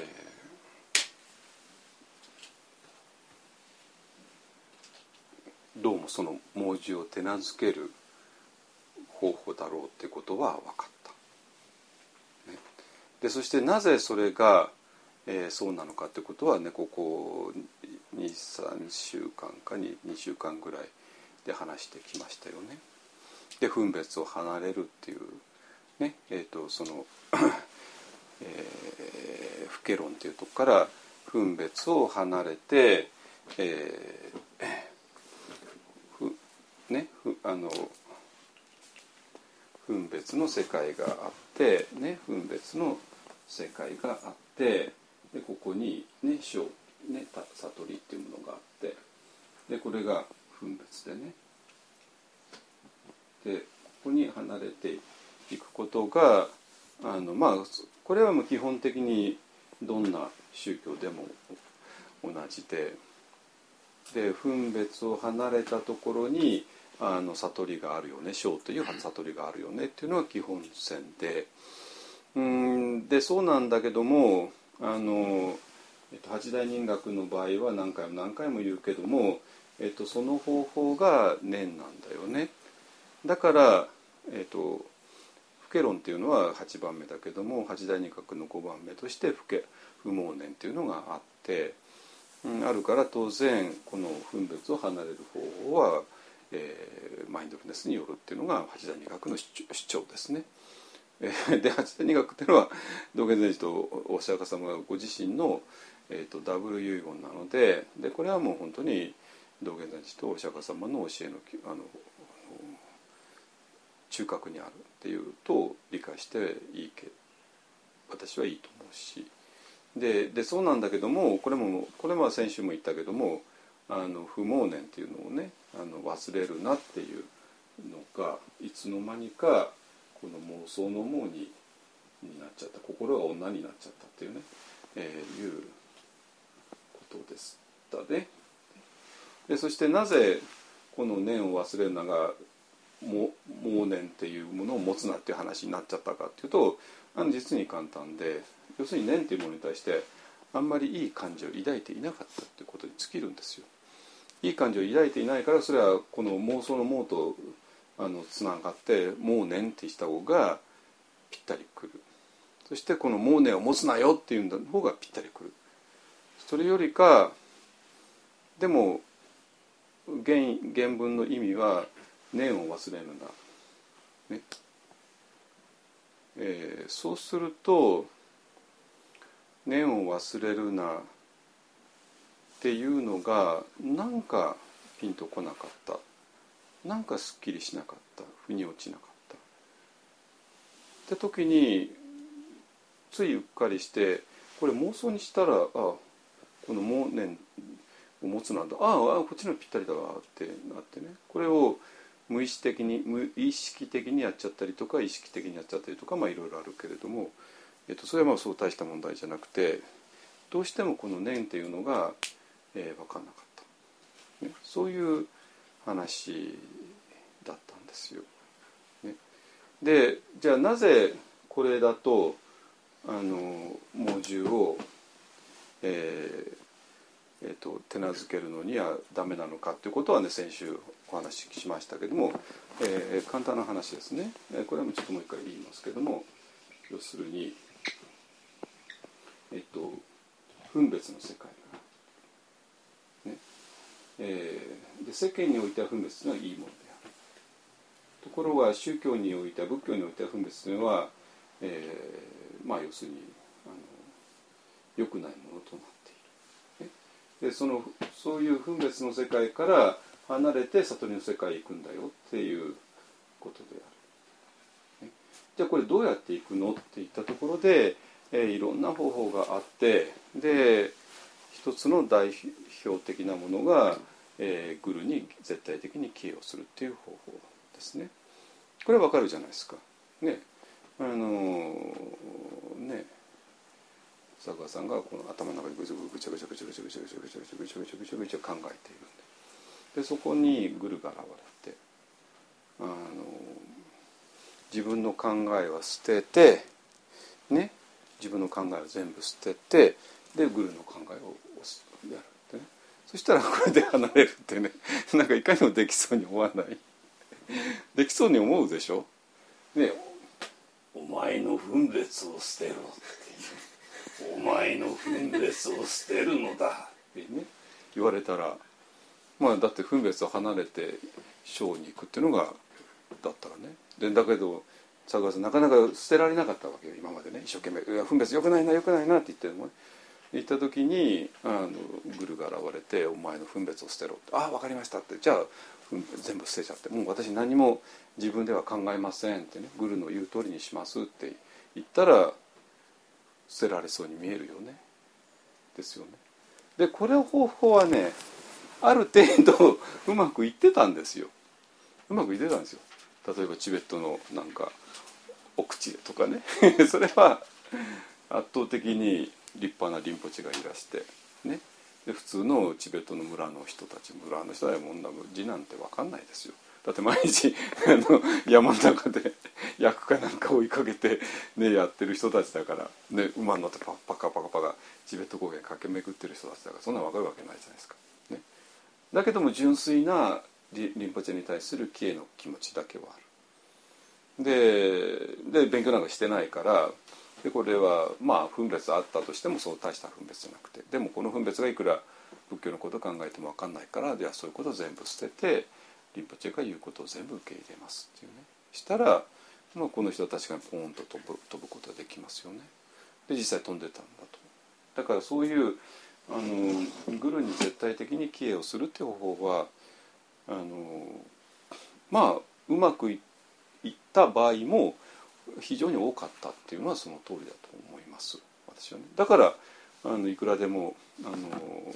Speaker 1: ー、どうもその猛獣を手なずける方法だろうってことは分かった、ね、でそしてなぜそれが、えー、そうなのかってことはね、ここにさんしゅうかんかににしゅうかんぐらいで話してきましたよね。で分別を離れるっていうね、えーとその、えー、不ケ論っていうとこから分別を離れて、えー、ふねふあの分別の世界があってね、分別の世界があってでここにね生ね悟りっていうものがあって、でこれが分別でね、でここに離れていくことがあのまあこれはもう基本的にどんな宗教でも同じで、で分別を離れたところにあの悟りがあるよね、生という悟りがあるよねっていうのが基本線で、うんでそうなんだけども、あの、えっと、八大人学の場合は何回も何回も言うけども、えっと、その方法が念なんだよね。だから、えっと、不ケ論っていうのははちばんめだけども、八大人格のごばんめとして不ケ不毛念っていうのがあって、うん、あるから当然この分別を離れる方法は、えー、マインドフルネスによるっていうのが八大人格の主張ですね。えー、で八大人格っていうのは道元禅師とお釈迦様がご自身の、えー、とダブル遺言なので、でこれはもう本当に道元禅師とお釈迦様の教えのあの中核にあるっていうと理解していいけ私はいいと思うし、で, でそうなんだけども、これもこれは先週も言ったけども、あの不妄念っていうのをね、あの忘れるなっていうのがいつの間にかこの妄想の妄にになっちゃった、心が女になっちゃったっていうね、えー、いうことでしたね。でそしてなぜこの念を忘れるなが妄念っていうものを持つなっていう話になっちゃったかっていうと、あの実に簡単で、要するに念っていうものに対してあんまりいい感情を抱いていなかったっていうことに尽きるんですよ。いい感情を抱いていないから、それはこの妄想の妄とあのつながって妄念ってした方がぴったりくる。そしてこの妄念を持つなよっていう方がぴったりくる。それよりかでも 原, 原文の意味は念を忘れるな、ねえー、そうすると念を忘れるなっていうのがなんかピンとこなかった、なんかすっきりしなかった、腑に落ちなかったって時についうっかりして、これ妄想にしたら、あこの妄念を持つなんだ、ああこっちのぴったりだわってなってね、これを無意識的に無意識的にやっちゃったりとか意識的にやっちゃったりとか、まあいろいろあるけれども、えっと、それはまあそう大した問題じゃなくて、どうしてもこの念っていうのが、えー、分かんなかった、ね、そういう話だったんですよ、ね、でじゃあなぜこれだとあの猛獣を、えーえー、と手なずけるのにはダメなのかということはね、先週お話ししましたけども、えー、簡単な話ですね。これはちょっともう一回言いますけども、要するに、えっと、分別の世界が、ねえー、で世間においては分別というのはいいものである。ところが宗教においては、仏教においては分別というのは、えー、まあ要するにあの良くないものとなっている。ね、でそのそういう分別の世界から離れて悟りの世界へ行くんだよっていうことである。ね、じゃあこれどうやって行くのっていったところで、えー、いろんな方法があって、で一つの代表的なものが、えー、グルに絶対的に帰依をするっていう方法ですね。これはわかるじゃないですか。ね、あのー、ね、佐川さんがこの頭の中でぐちゃぐちゃぐちゃぐちゃぐちゃぐちゃぐちゃぐちゃぐちゃぐちゃぐちゃぐちゃぐちゃ考えているんで、でそこにグルが現れて、あのー、自分の考えは捨ててね、自分の考えを全部捨てて、でグルの考えをやるってね、そしたらこれで離れるってね、なんかいかにもできそうに思わないできそうに思うでしょ、ね、お前の分別を捨てろっていう、お前の分別を捨てるのだってね言われたら、まあだって分別を離れて小に行くっていうのがだったらね、でだけど佐川さんなかなか捨てられなかったわけよ今までね。一生懸命「いや分別よくないなよくないな」って言ってもね、言った時にあのグルが現れて「お前の分別を捨てろ」って「ああ分かりました」って、じゃあ全部捨てちゃって、もう私何も自分では考えませんってね、グルの言う通りにしますって言ったら捨てられそうに見えるよね、ですよね。でこれ方法はねある程度うまくいってたんですよ。うまくいってたんですよ。例えばチベットのなんか奥地とかねそれは圧倒的に立派なリンポチがいらしてね、で普通のチベットの村の人たち、村の人はもんな字なんて分かんないですよ。だって毎日あの山の中で役かなんか追いかけて、ね、やってる人たちだから、ね、馬に乗ってパッパカパカパカチベット高原駆け巡ってる人たちだから、そんなの分かるわけないじゃないですか、ね、だけども純粋なリンポチェに対する帰依の気持ちだけはある。で, で勉強なんかしてないから、でこれはまあ分別あったとしてもそう大した分別じゃなくて、でもこの分別がいくら仏教のことを考えても分かんないから、ではそういうことを全部捨ててリンポチェが言うことを全部受け入れますっていうね、したら、まあ、この人は確かにポーンと飛ぶ、飛ぶことができますよね。で実際飛んでたんだと。だからそういうあのグルに絶対的に帰依をするっていう方法はあのまあうまくいって言った場合も非常に多かったっていうのはその通りだと思います私はね。だからあのいくらでもあの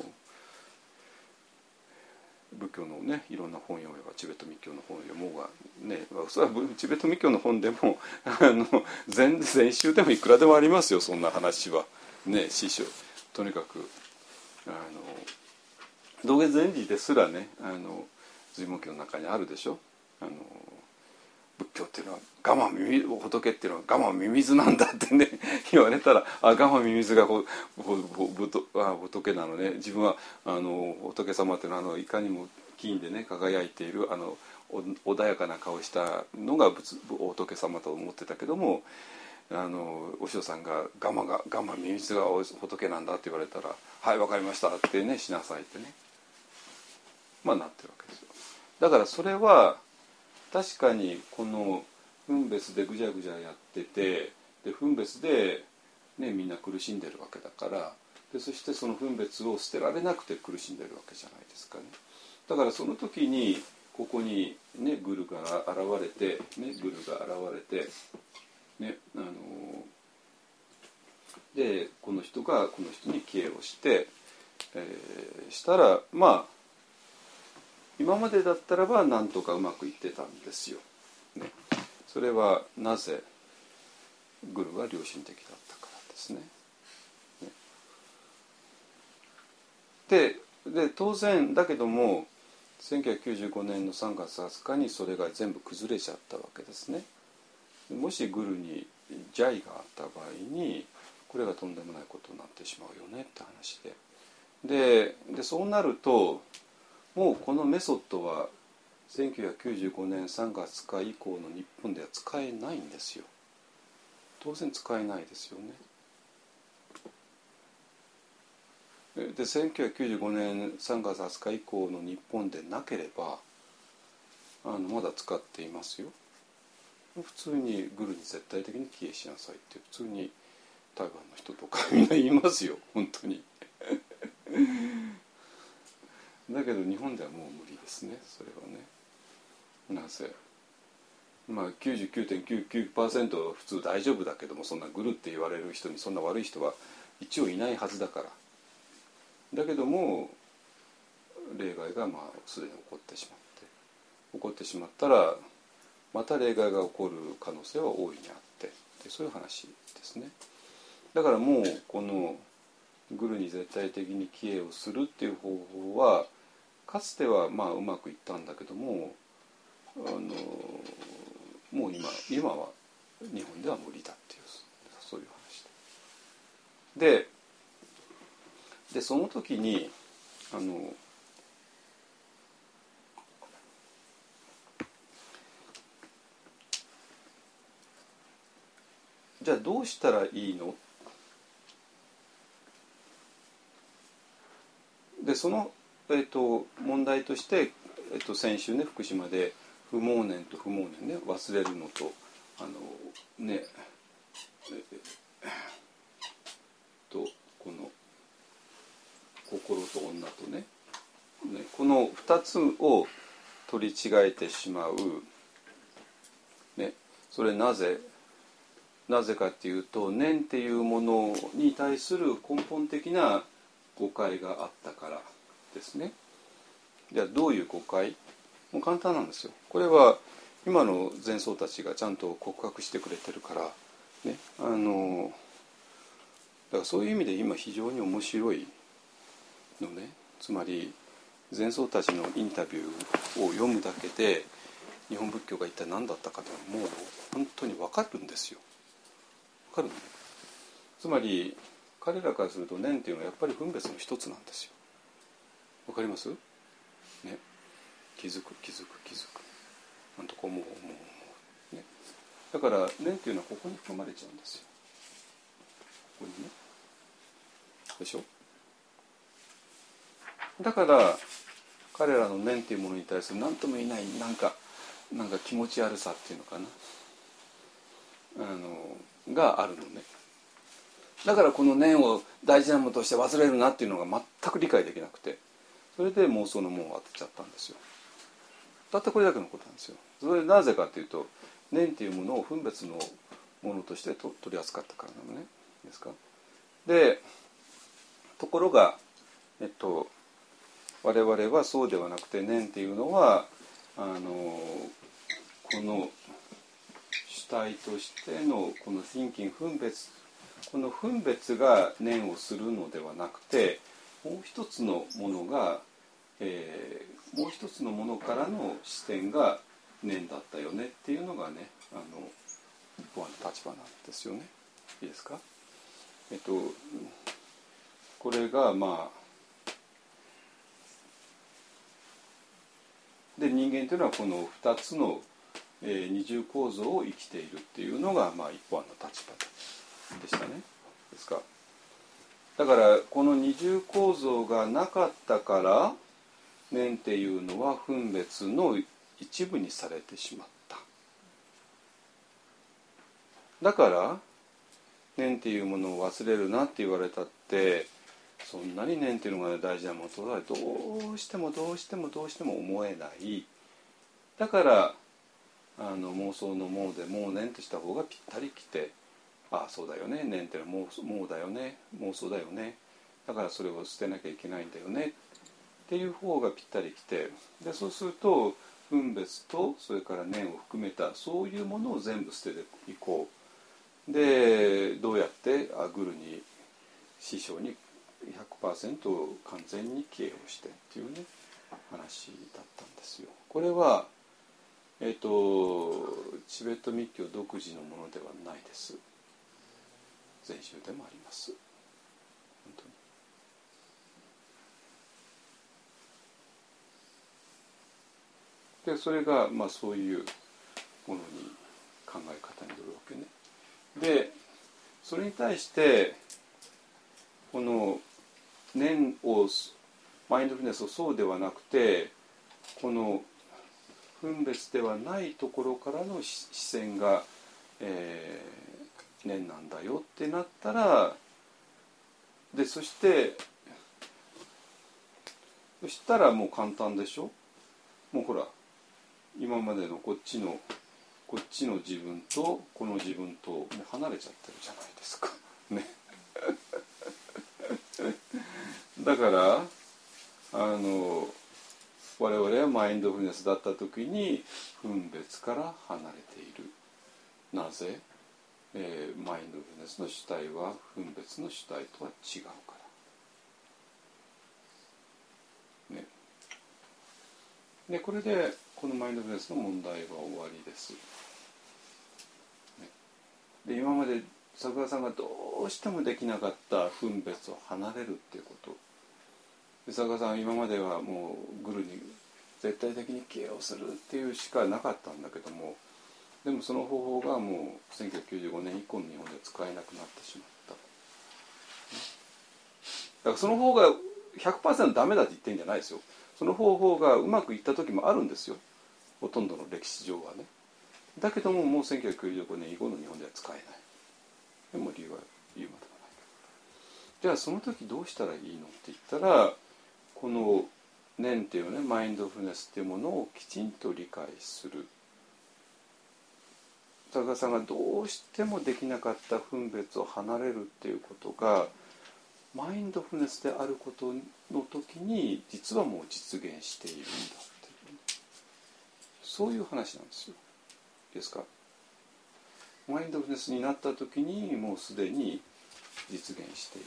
Speaker 1: 仏教のねいろんな本読めばチベット密教の本読もうがねそれはチベット密教の本でもあの全全集でもいくらでもありますよそんな話はね。師匠とにかくあの道元禅師ですらねあの随文記の中にあるでしょ。あの仏教っていうのは我慢ミミ仏っていうのは我慢ミミズなんだってね言われたらあ我慢ミミズがほほほあ仏なのね。自分はあの仏様っていうのはあのいかにも金でね輝いているあの穏やかな顔したのが仏様と思ってたけどもあのお師匠さんが我慢が我慢ミミズが仏なんだって言われたらはいわかりましたってねしなさいってねまあなってるわけですよ。だからそれは確かにこの分別でぐじゃぐじゃやっててで分別で、ね、みんな苦しんでるわけだからでそしてその分別を捨てられなくて苦しんでるわけじゃないですかね。だからその時にここに、ね、グルが現れて、ね、グルが現れて、ねあのでこの人がこの人に帰依をして、えー、したらまあ今までだったらばなんとかうまくいってたんですよ、ね、それはなぜグルが良心的だったからですね。ねで, で当然だけどもせんきゅうひゃくきゅうじゅうごねんのさんがつはつかにそれが全部崩れちゃったわけですね。もしグルにジャイがあった場合にこれがとんでもないことになってしまうよねって話で で, でそうなるともうこのメソッドはせんきゅうひゃくきゅうじゅうごねんさんがつか以降の日本では使えないんですよ。当然使えないですよね。でせんきゅうひゃくきゅうじゅうごねんさんがつはつか以降の日本でなければあのまだ使っていますよ。普通にグルに絶対的に帰依しなさいって普通に台湾の人とかみんな言いますよ本当にだけど日本ではもう無理ですねそれはね。なぜまあ きゅうじゅうきゅうてんきゅうきゅうパーセント 普通大丈夫だけどもそんなグルって言われる人にそんな悪い人は一応いないはずだからだけども例外がまあすでに起こってしまって起こってしまったらまた例外が起こる可能性は大いにあってでそういう話ですね。だからもうこのグルに絶対的に帰依をするっていう方法はかつてはまあうまくいったんだけどもあのもう 今, 今は日本では無理だっていうそういう話で で, でその時にあのじゃあどうしたらいいのでその、えー、と問題として、えー、と先週ね福島で不毛念と不毛念ね忘れるのとあのねえー、とこの心と女と ね, ねこのふたつを取り違えてしまう、ね、それなぜなぜかっていうと念っていうものに対する根本的な誤解があったからですね。じゃあどういう誤解？もう簡単なんですよ。これは今の禅僧たちがちゃんと告白してくれてるから、ね、あのだからそういう意味で今非常に面白いのね。つまり禅僧たちのインタビューを読むだけで日本仏教が一体何だったかというのはもう本当に分かるんですよ。分かるのね。つまり彼らからすると念っていうのはやっぱり分別の一つなんですよ。わかります？ね、気づく気づく気づくなんとか思う思う思う、ね、だから念っていうのはここに含まれちゃうんですよ。ここにね。でしょ？だから彼らの念っていうものに対する何とも言えないなんかなんか気持ち悪さっていうのかなあのがあるのね。だからこの念を大事なものとして忘れるなっていうのが全く理解できなくてそれで妄想の門を当てちゃったんですよ。たったこれだけのことなんですよ。それなぜかというと念っていうものを分別のものとしてと取り扱ったからなのね。ですか。でところが、えっと、我々はそうではなくて、念っていうのはあのこの主体としてのこの thinking 分別、この分別が念をするのではなくて、もう一つのものが、えー、もう一つのものからの視点が念だったよねっていうのがね、あの一方の立場なんですよね。いいですか。えっとこれがまあで人間というのはこのふたつの、えー、二重構造を生きているっていうのがまあ一方の立場でしたね。ですか。だからこの二重構造がなかったから念っていうのは分別の一部にされてしまった。だから念っていうものを忘れるなって言われたって、そんなに念っていうのが大事なものとはどうしてもどうしてもどうしても思えない。だからあの妄想の妄で妄念とした方がぴったりきて、ああそうだよね、念っていうのは妄想だよね、妄想だよね、だからそれを捨てなきゃいけないんだよねっていう方がぴったりきて、でそうすると分別とそれから念を含めたそういうものを全部捨てていこう。でどうやってあグルに師匠に ひゃくパーセント 完全に帰依をしてっていうね話だったんですよ。これはえっとチベット密教独自のものではないです。禅宗でもあります。本当に。でそれがまあそういうものに考え方によるわけね。でそれに対してこの念をマインドフルネスをそうではなくて、この分別ではないところからの視線が、えー、念なんだよってなったら、でそしてそしたらもう簡単でしょ。もうほら今までのこっちのこっちの自分とこの自分ともう離れちゃってるじゃないですかねだからあの我々はマインドフルネスだった時に分別から離れている。なぜ、えー、マインドフルネスの主体は分別の主体とは違うからね。でこれでこのマインドフルネスの問題は終わりです、ね、で今まで桜さんがどうしてもできなかった分別を離れるっていうこと、で桜さんは今まではもうグルに絶対的に帰依をするっていうしかなかったんだけども、でもその方法がもうせんきゅうひゃくきゅうじゅうごねん以降の日本で使えなくなってしまった。だからその方が ひゃくパーセント ダメだって言ってるんじゃないですよ。その方法がうまくいった時もあるんですよ、ほとんどの歴史上はね。だけどももうせんきゅうひゃくきゅうじゅうごねん以後の日本では使えない。でも理由は言うまでもない。じゃあその時どうしたらいいのって言ったら、この念っていうねマインドフルネスっていうものをきちんと理解する。高田さんがどうしてもできなかった分別を離れるっていうことがマインドフルネスであることの時に実はもう実現しているんだっていう、そういう話なんですよ。いいですか。マインドフルネスになった時にもうすでに実現してい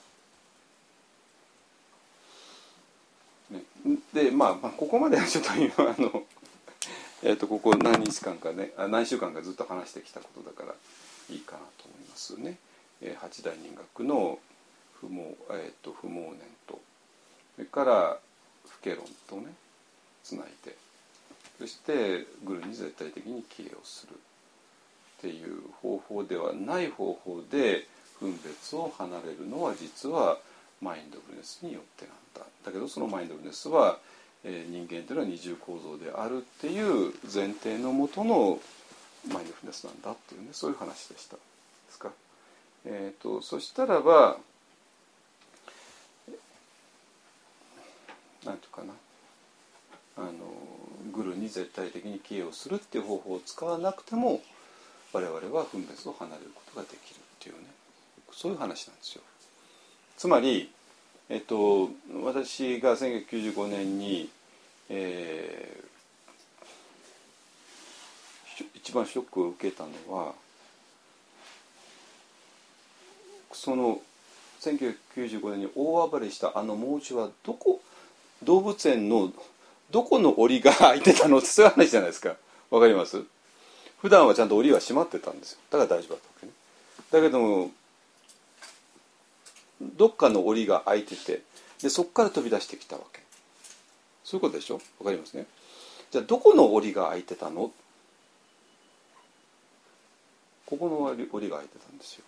Speaker 1: る、ね、でまあ、まあ、ここまではちょっと今あのえーとここ何日間かね何週間かずっと話してきたことだからいいかなと思いますね。えー、八大人学の不毛、えー、と不毛念とそれから不ケ論とねつないで、そしてグルに絶対的に帰依をするっていう方法ではない方法で分別を離れるのは実はマインドフルネスによってなんだ。だけどそのマインドフルネスは、えー、人間というのは二重構造であるっていう前提のもとのマインドフルネスなんだっていうね、そういう話でしたですか。えーと、そしたらばなんていうかな、あのグルにに絶対的に帰依をするっていう方法を使わなくても我々は分別を離れることができるっていうね、そういう話なんですよ。つまり、えっと、私がせんきゅうひゃくきゅうじゅうごねんに、えー、一番ショックを受けたのは、そのせんきゅうひゃくきゅうじゅうごねんに大暴れしたあの猛獣はどこ、動物園のどこの檻が開いてたのってそういう話じゃないですか。わかります？普段はちゃんと檻は閉まってたんですよ。だから大丈夫だったわけね。だけどもどっかの檻が開いてて、でそこから飛び出してきたわけ。そういうことでしょ。わかりますね。じゃあどこの檻が開いてたの？ここの檻が開いてたんですよ。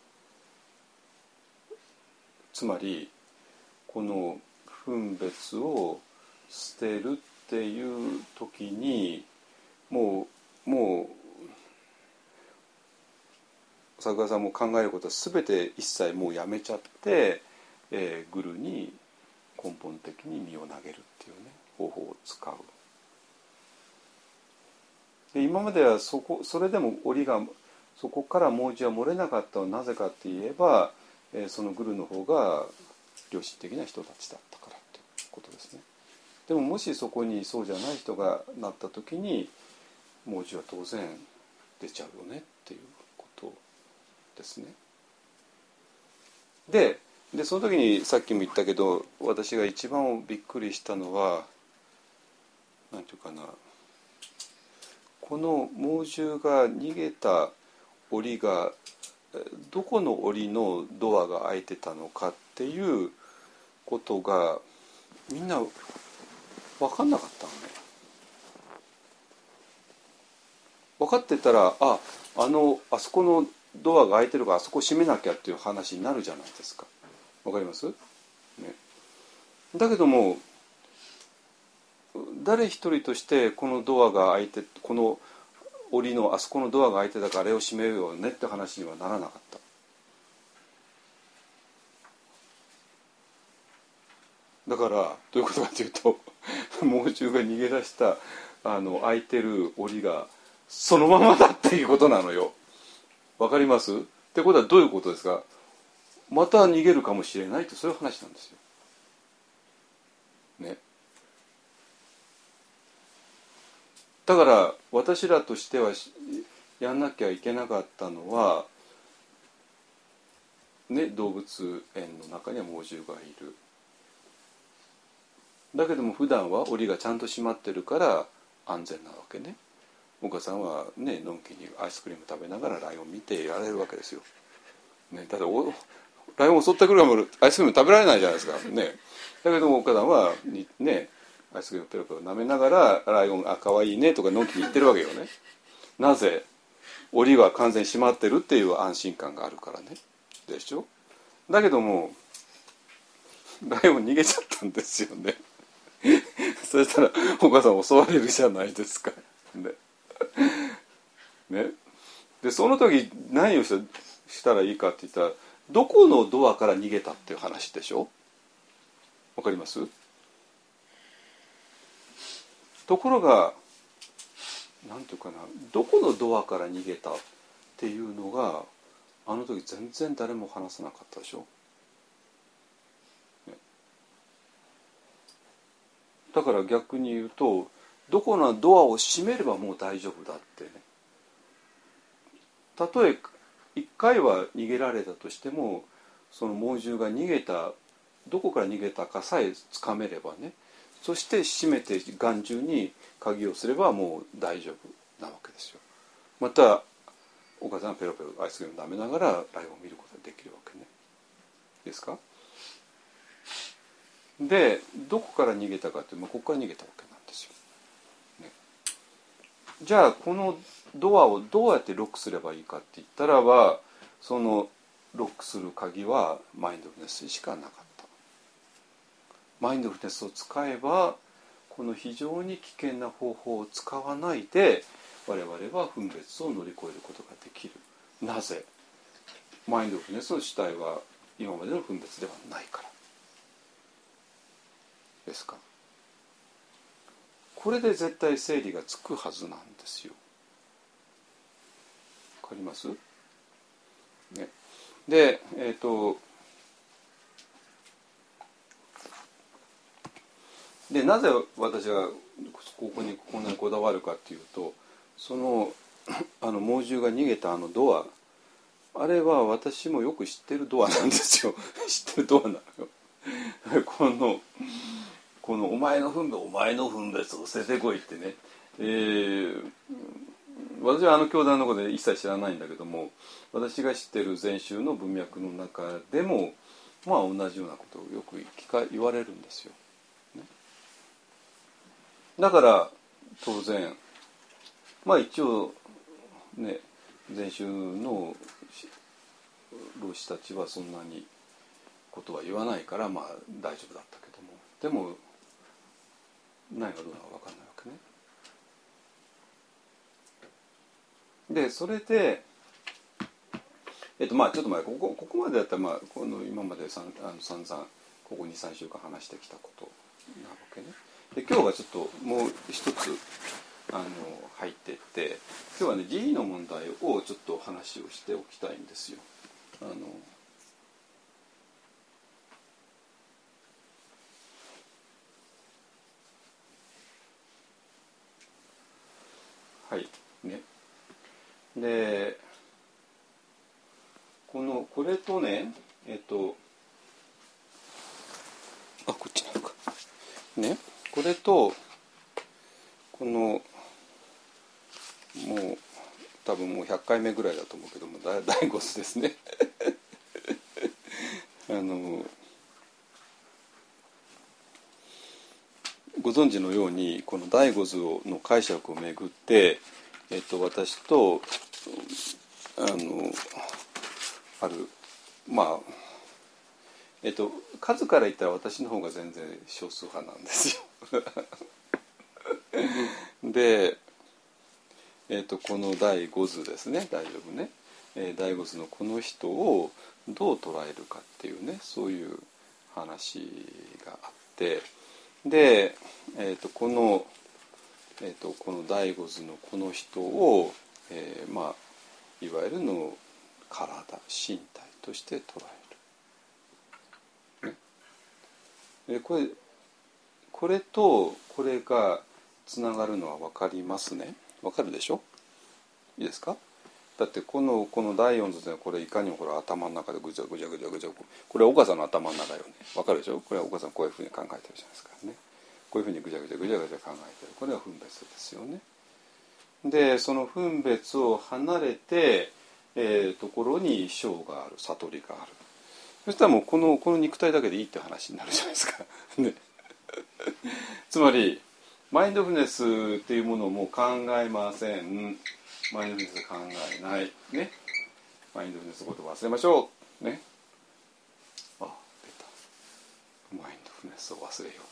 Speaker 1: つまりこの分別を捨てるっていう時にもうもう桜さんも考えることは全て一切もうやめちゃって、えー、グルに根本的に身を投げるっていうね方法を使う。で今まではそこそれでも檻がそこから猛獣は漏れなかったのはなぜかって言えば、えー、そのグルの方が良心的な人たちだったからということですね。でももしそこにそうじゃない人がなった時に猛獣は当然出ちゃうよねっていうことですね。で、でその時にさっきも言ったけど私が一番びっくりしたのは何ていうかな、この猛獣が逃げた檻がどこの檻のドアが開いてたのかっていうことがみんな分かんなかったのね。分かってたらああのあそこのドアが開いてるからあそこ閉めなきゃっていう話になるじゃないですか。分かります？ね。だけども誰一人としてこのドアが開いてこの檻のあそこのドアが開いてたからあれを閉めようねって話にはならなかった。だからどういうことかというと猛獣が逃げ出したあの開いてる檻がそのままだっていうことなのよ。わかります？ってことはどういうことですか？また逃げるかもしれないとそういう話なんですよ。ね。だから私らとしてはやんなきゃいけなかったのは、ね、動物園の中には猛獣がいる。だけども普段は檻がちゃんと閉まってるから安全なわけね。お母さんはねのんきにアイスクリーム食べながらライオン見ていられるわけですよ。ね、だっておライオン襲ってくるからアイスクリーム食べられないじゃないですか。ね、だけどもお母さんはねアイスクリームペロペロ舐めながらライオンあ可愛いねとかのんきに言ってるわけよね。なぜ？檻は完全に閉まってるっていう安心感があるからね。でしょ？だけどもライオン逃げちゃったんですよね。そしたらお母さん襲われるじゃないですか。ね。ね。でその時何をしたらいいかって言ったらどこのドアから逃げたっていう話でしょ。わかります？ところがなんていうかな、どこのドアから逃げたっていうのがあの時全然誰も話さなかったでしょ。だから逆に言うとどこのドアを閉めればもう大丈夫だってね。たとえ一回は逃げられたとしてもその猛獣が逃げたどこから逃げたかさえつかめればね、そして閉めて厳重に鍵をすればもう大丈夫なわけですよ。またお母さんはペロペロアイスクリームを舐めながらライオンを見ることができるわけね。ですか？でどこから逃げたかって、まあ、ここから逃げたわけなんですよ、ね。じゃあこのドアをどうやってロックすればいいかって言ったらばそのロックする鍵はマインドフルネスしかなかった。マインドフルネスを使えばこの非常に危険な方法を使わないで我々は分別を乗り越えることができる。なぜ？マインドフルネスの主体は今までの分別ではないからですか。 これで絶対整理がつくはずなんですよ。わかります？ね、で、えっとでなぜ私はここにこんなにこだわるかっていうと、そのあの猛獣が逃げたあのドア、あれは私もよく知ってるドアなんですよ。知ってるドアなのよ。このこのお前の分別お前の分別を捨ててこいってね、えー、私はあの教団のことで一切知らないんだけども、私が知ってる禅宗の文脈の中でもまあ同じようなことをよく聞か言われるんですよ、ね、だから当然まあ一応ね、禅宗の老師たちはそんなにことは言わないからまあ大丈夫だったけども、でも何がどうなのか分かんないわけね。でそれでえっとまあちょっと前ここここまでだったらまあこの今までさんあの散々ここにさんしゅうかん話してきたことなわけね。で今日はちょっともう一つあの入ってって今日はね慈悲の問題をちょっと話をしておきたいんですよ。あのはいね。でこのこれとねえっとあこっちなのかね、これとこのもう多分もうひゃっかいめぐらいだと思うけども第五図ですねあのご存知のようにこの第五図の解釈をめぐって、えっと、私とあのあるまあえっと数から言ったら私の方が全然少数派なんですよでえー、とこの第五図ですね、大丈夫ね、えー、第五図のこの人をどう捉えるかっていうね、そういう話があって、で、えー、とこの、えー、とこの第五図のこの人を、えー、まあいわゆるの体身体として捉える、ね、でこれこれとこれがつながるのは分かりますね。わかるでしょ。いいですか。だってこのこの第四図でこれいかにもこれ頭の中でぐちゃぐちゃぐちゃぐちゃ、これは岡さんの頭の中よね。わかるでしょ。これは岡さんこういうふうに考えてるじゃないですかね。こういうふうにぐちゃぐちゃぐちゃぐちゃ考えてる。これは分別ですよね。でその分別を離れて、えー、ところに生がある、悟りがある。そしたらもうこのこの肉体だけでいいって話になるじゃないですか。ね。つまりマインドフルネスっていうものをもう考えません。マインドフルネス考えないね。マインドフルネスのことを忘れましょうね。あ、出た。マインドフルネスを忘れよう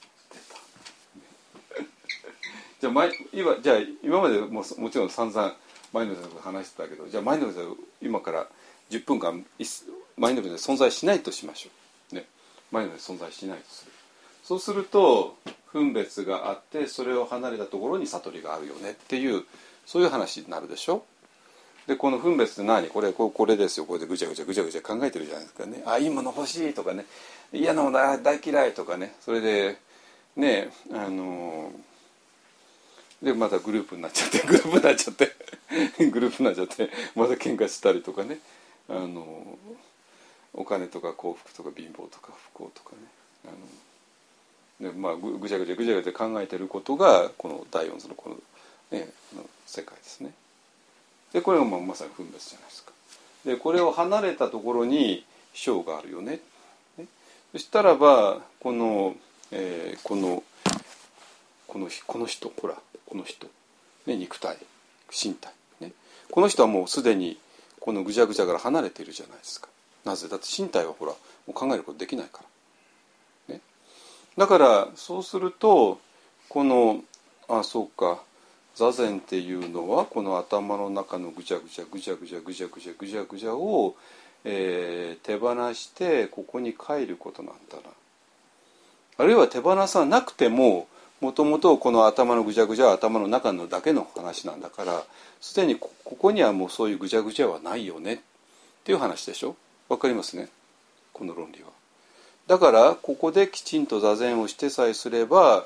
Speaker 1: って出た、ね、じゃあ前今じゃあ今までももちろん散々マインドフルネスのこと話してたけど、じゃあマインドフルネス今からじゅっぷんかんマインドフルネス存在しないとしましょうね。マインドフルネス存在しないとする。そうすると分別があって、それを離れたところに悟りがあるよねっていう、そういう話になるでしょ。でこの分別って何、これこれですよ。これでぐちゃぐちゃぐちゃぐちゃ考えてるじゃないですかね。あ、いいもの欲しいとかね、嫌なもの大嫌いとかね、それでね、あのでまたグループになっちゃってグループになっちゃってグループになっちゃってまた喧嘩したりとかね、あのお金とか幸福とか貧乏とか不幸とかね、あのでまあ、ぐ, ぐちゃぐちゃぐちゃぐちゃ考えてることがこの第四図のこの、ね、の世界ですね。でこれがまあまさに分別じゃないですか。でこれを離れたところに生があるよね。ね、そしたらばこの、えー、このこのこの人ほらこの人、ね、肉体身体、ね、この人はもうすでにこのぐちゃぐちゃから離れているじゃないですか。なぜだって身体はほらもう考えることできないから。だからそうするとこのあそうか座禅っていうのはこの頭の中のぐちゃぐちゃぐちゃぐちゃぐちゃぐちゃぐちゃぐちゃを、えー、手放してここに帰ることなんだな。あるいは手放さなくてももともとこの頭のぐちゃぐちゃは頭の中のだけの話なんだから、すでにここにはもうそういうぐちゃぐちゃはないよねっていう話でしょ。わかりますね、この論理は。だからここできちんと座禅をしてさえすれば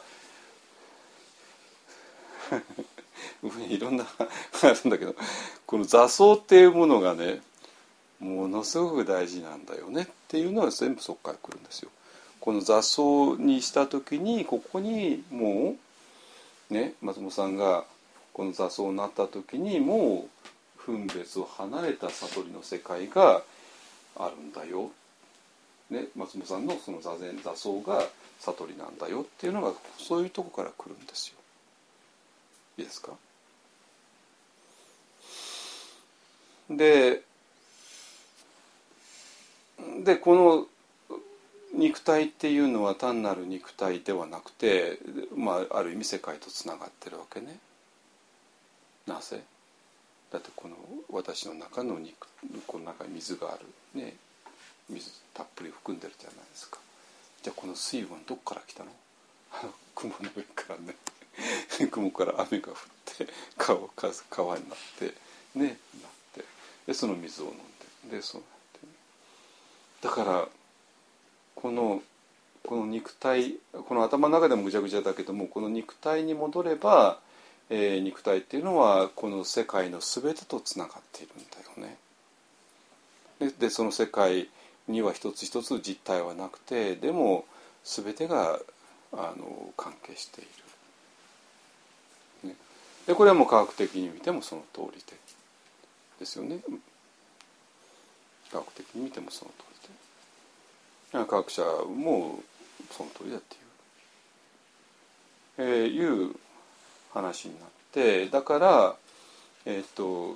Speaker 1: いろんなあるんだけど、この座奏っていうものがねものすごく大事なんだよねっていうのは全部そこから来るんですよ。この座奏にした時にここにもうね、松本さんがこの座奏になった時にもう分別を離れた悟りの世界があるんだよ、ね、松本さんのその座禅座奏が悟りなんだよっていうのがそういうとこから来るんですよ。いいですか。ででこの肉体っていうのは単なる肉体ではなくて、まあ、ある意味世界とつながってるわけね。なぜ？だってこの私の中の肉、この中に水がある、ね、水たっぷり含んでるじゃないですか。じゃあこの水分どこから来たの？雲の上からね雲から雨が降って川、川になってねなってでその水を飲んででそうなって、ね、だからこのこの肉体、この頭の中でもぐちゃぐちゃだけども、この肉体に戻れば、えー、肉体っていうのはこの世界の全てとつながっているんだよね。で、でその世界には一つ一つ実体はなくて、でも全てがあの関係している、ね、でこれはもう科学的に見てもその通りでですよね。科学的に見てもその通りで、科学者もその通りだっていう、えー、いう話になって、だからえっと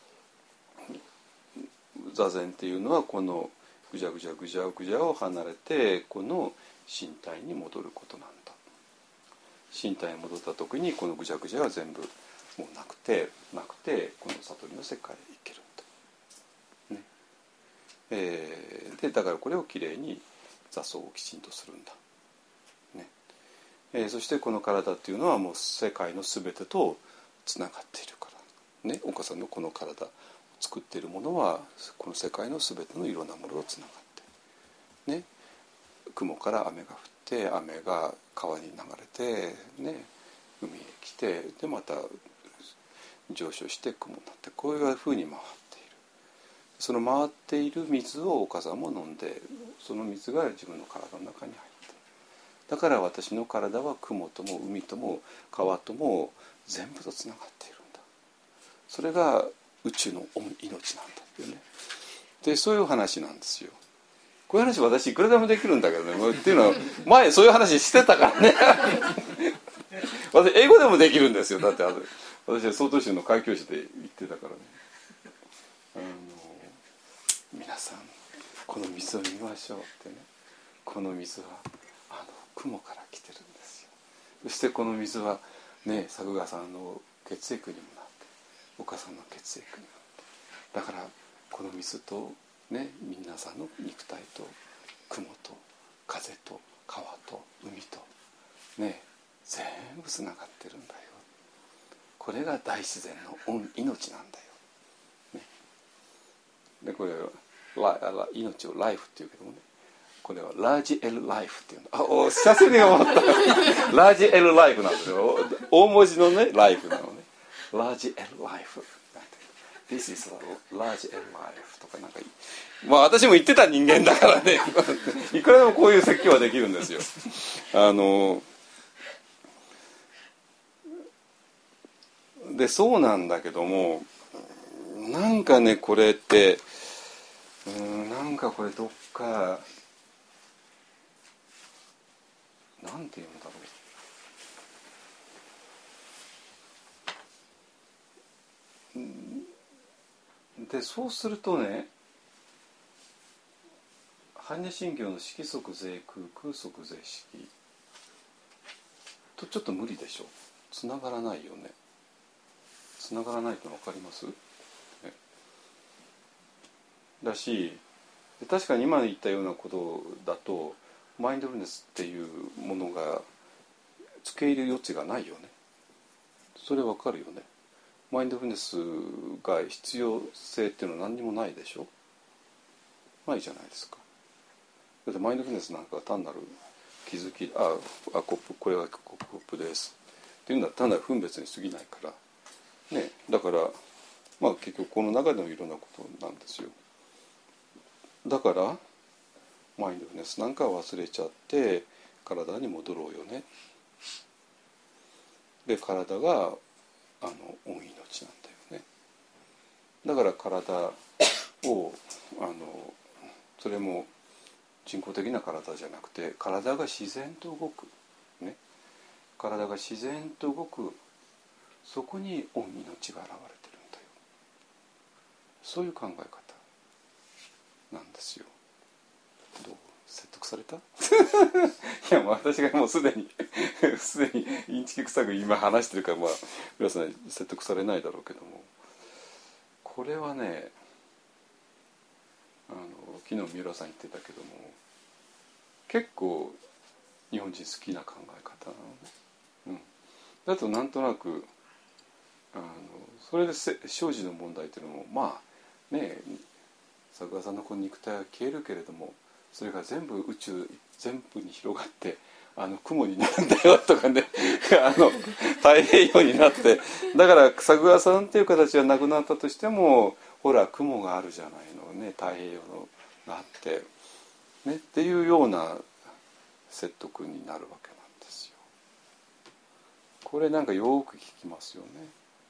Speaker 1: 座禅っていうのはこのぐじゃぐじゃぐじゃぐじゃを離れてこの身体に戻ることなんだ。身体に戻った時にこのぐじゃぐじゃは全部もうなくてなくてこの悟りの世界へ行けるんだ、ねえー、でだからこれをきれいに座奏をきちんとするんだ、ねえー、そしてこの体っていうのはもう世界の全てとつながっているからね。お母さんのこの体を作っているものはこの世界の全てのいろんなものとつながってね、雲から雨が降って雨が川に流れて、ね、海へ来てでまた上昇して雲になってこういうふうに回っている。その回っている水をお母さんも飲んでその水が自分の体の中に入ってだから私の体は雲とも海とも川とも全部とつながっているんだ。それが宇宙の命なんだっていうね。でそういう話なんですよ。こういう話私いくらでもできるんだけどね。っていうのは前そういう話してたからね私英語でもできるんですよ。だって私は曹洞宗の開教師で言ってたからね。あの皆さんこの水を見ましょうってね。この水はあの雲から来てるんですよ。そしてこの水はね作賀さんの血液にもなってお母さんの血液になってだからこの水とね皆さんの肉体と雲と風と川と海とね全部つながってるんだよ。これが大自然の命なんだよ、ね、でこれは命をライフっていうけどもね、これはラージ L ライフっていうの。あ、お久しぶりに思ったラージ L ライフなんですよ。大文字のねライフなのね。ラージ L ライフ This is a large L life とかなんかまあ私も言ってた人間だからねいくらでもこういう説教はできるんですよ。あのでそうなんだけどもなんかねこれってうんなんかこれどっかなんていうんだろう。でそうするとね般若心経の色即是空空即是色とちょっと無理でしょ。つながらないよね。つながらないと分かります、ね、だし確かに今言ったようなことだとマインドフルネスっていうものが付け入れる余地がないよね。それわかるよね。マインドフルネスが必要性っていうのは何にもないでしょ。ないじゃないですか。だってマインドフルネスなんか単なる気づき、ああコップ、これがコップですっていうのは単なる分別に過ぎないからね。だからまあ結局この中でのいろんなことなんですよ。だからマインドフルネスなんか忘れちゃって体に戻ろうよね。で体があの御命なんだよね。だから体をあのそれも人工的な体じゃなくて体が自然と動く、ね、体が自然と動く、そこに御命が現れてるんだよ。そういう考え方なんですよ。どう説得された？いやもう私がもうすでにすでにインチキ臭く今話してるからまあ皆さん説得されないだろうけども、これはねあの昨日三浦さん言ってたけども結構日本人好きな考え方なのね、うん、だとなんとなくあのそれで生死の問題っていうのもまあね桜さんのこの肉体は消えるけれどもそれが全部宇宙全部に広がってあの雲になるんだよとかねあの太平洋になってだから桜さんっていう形がなくなったとしてもほら雲があるじゃないのね、太平洋のがあってねっていうような説得になるわけなんですよ。これなんかよく聞きますよね。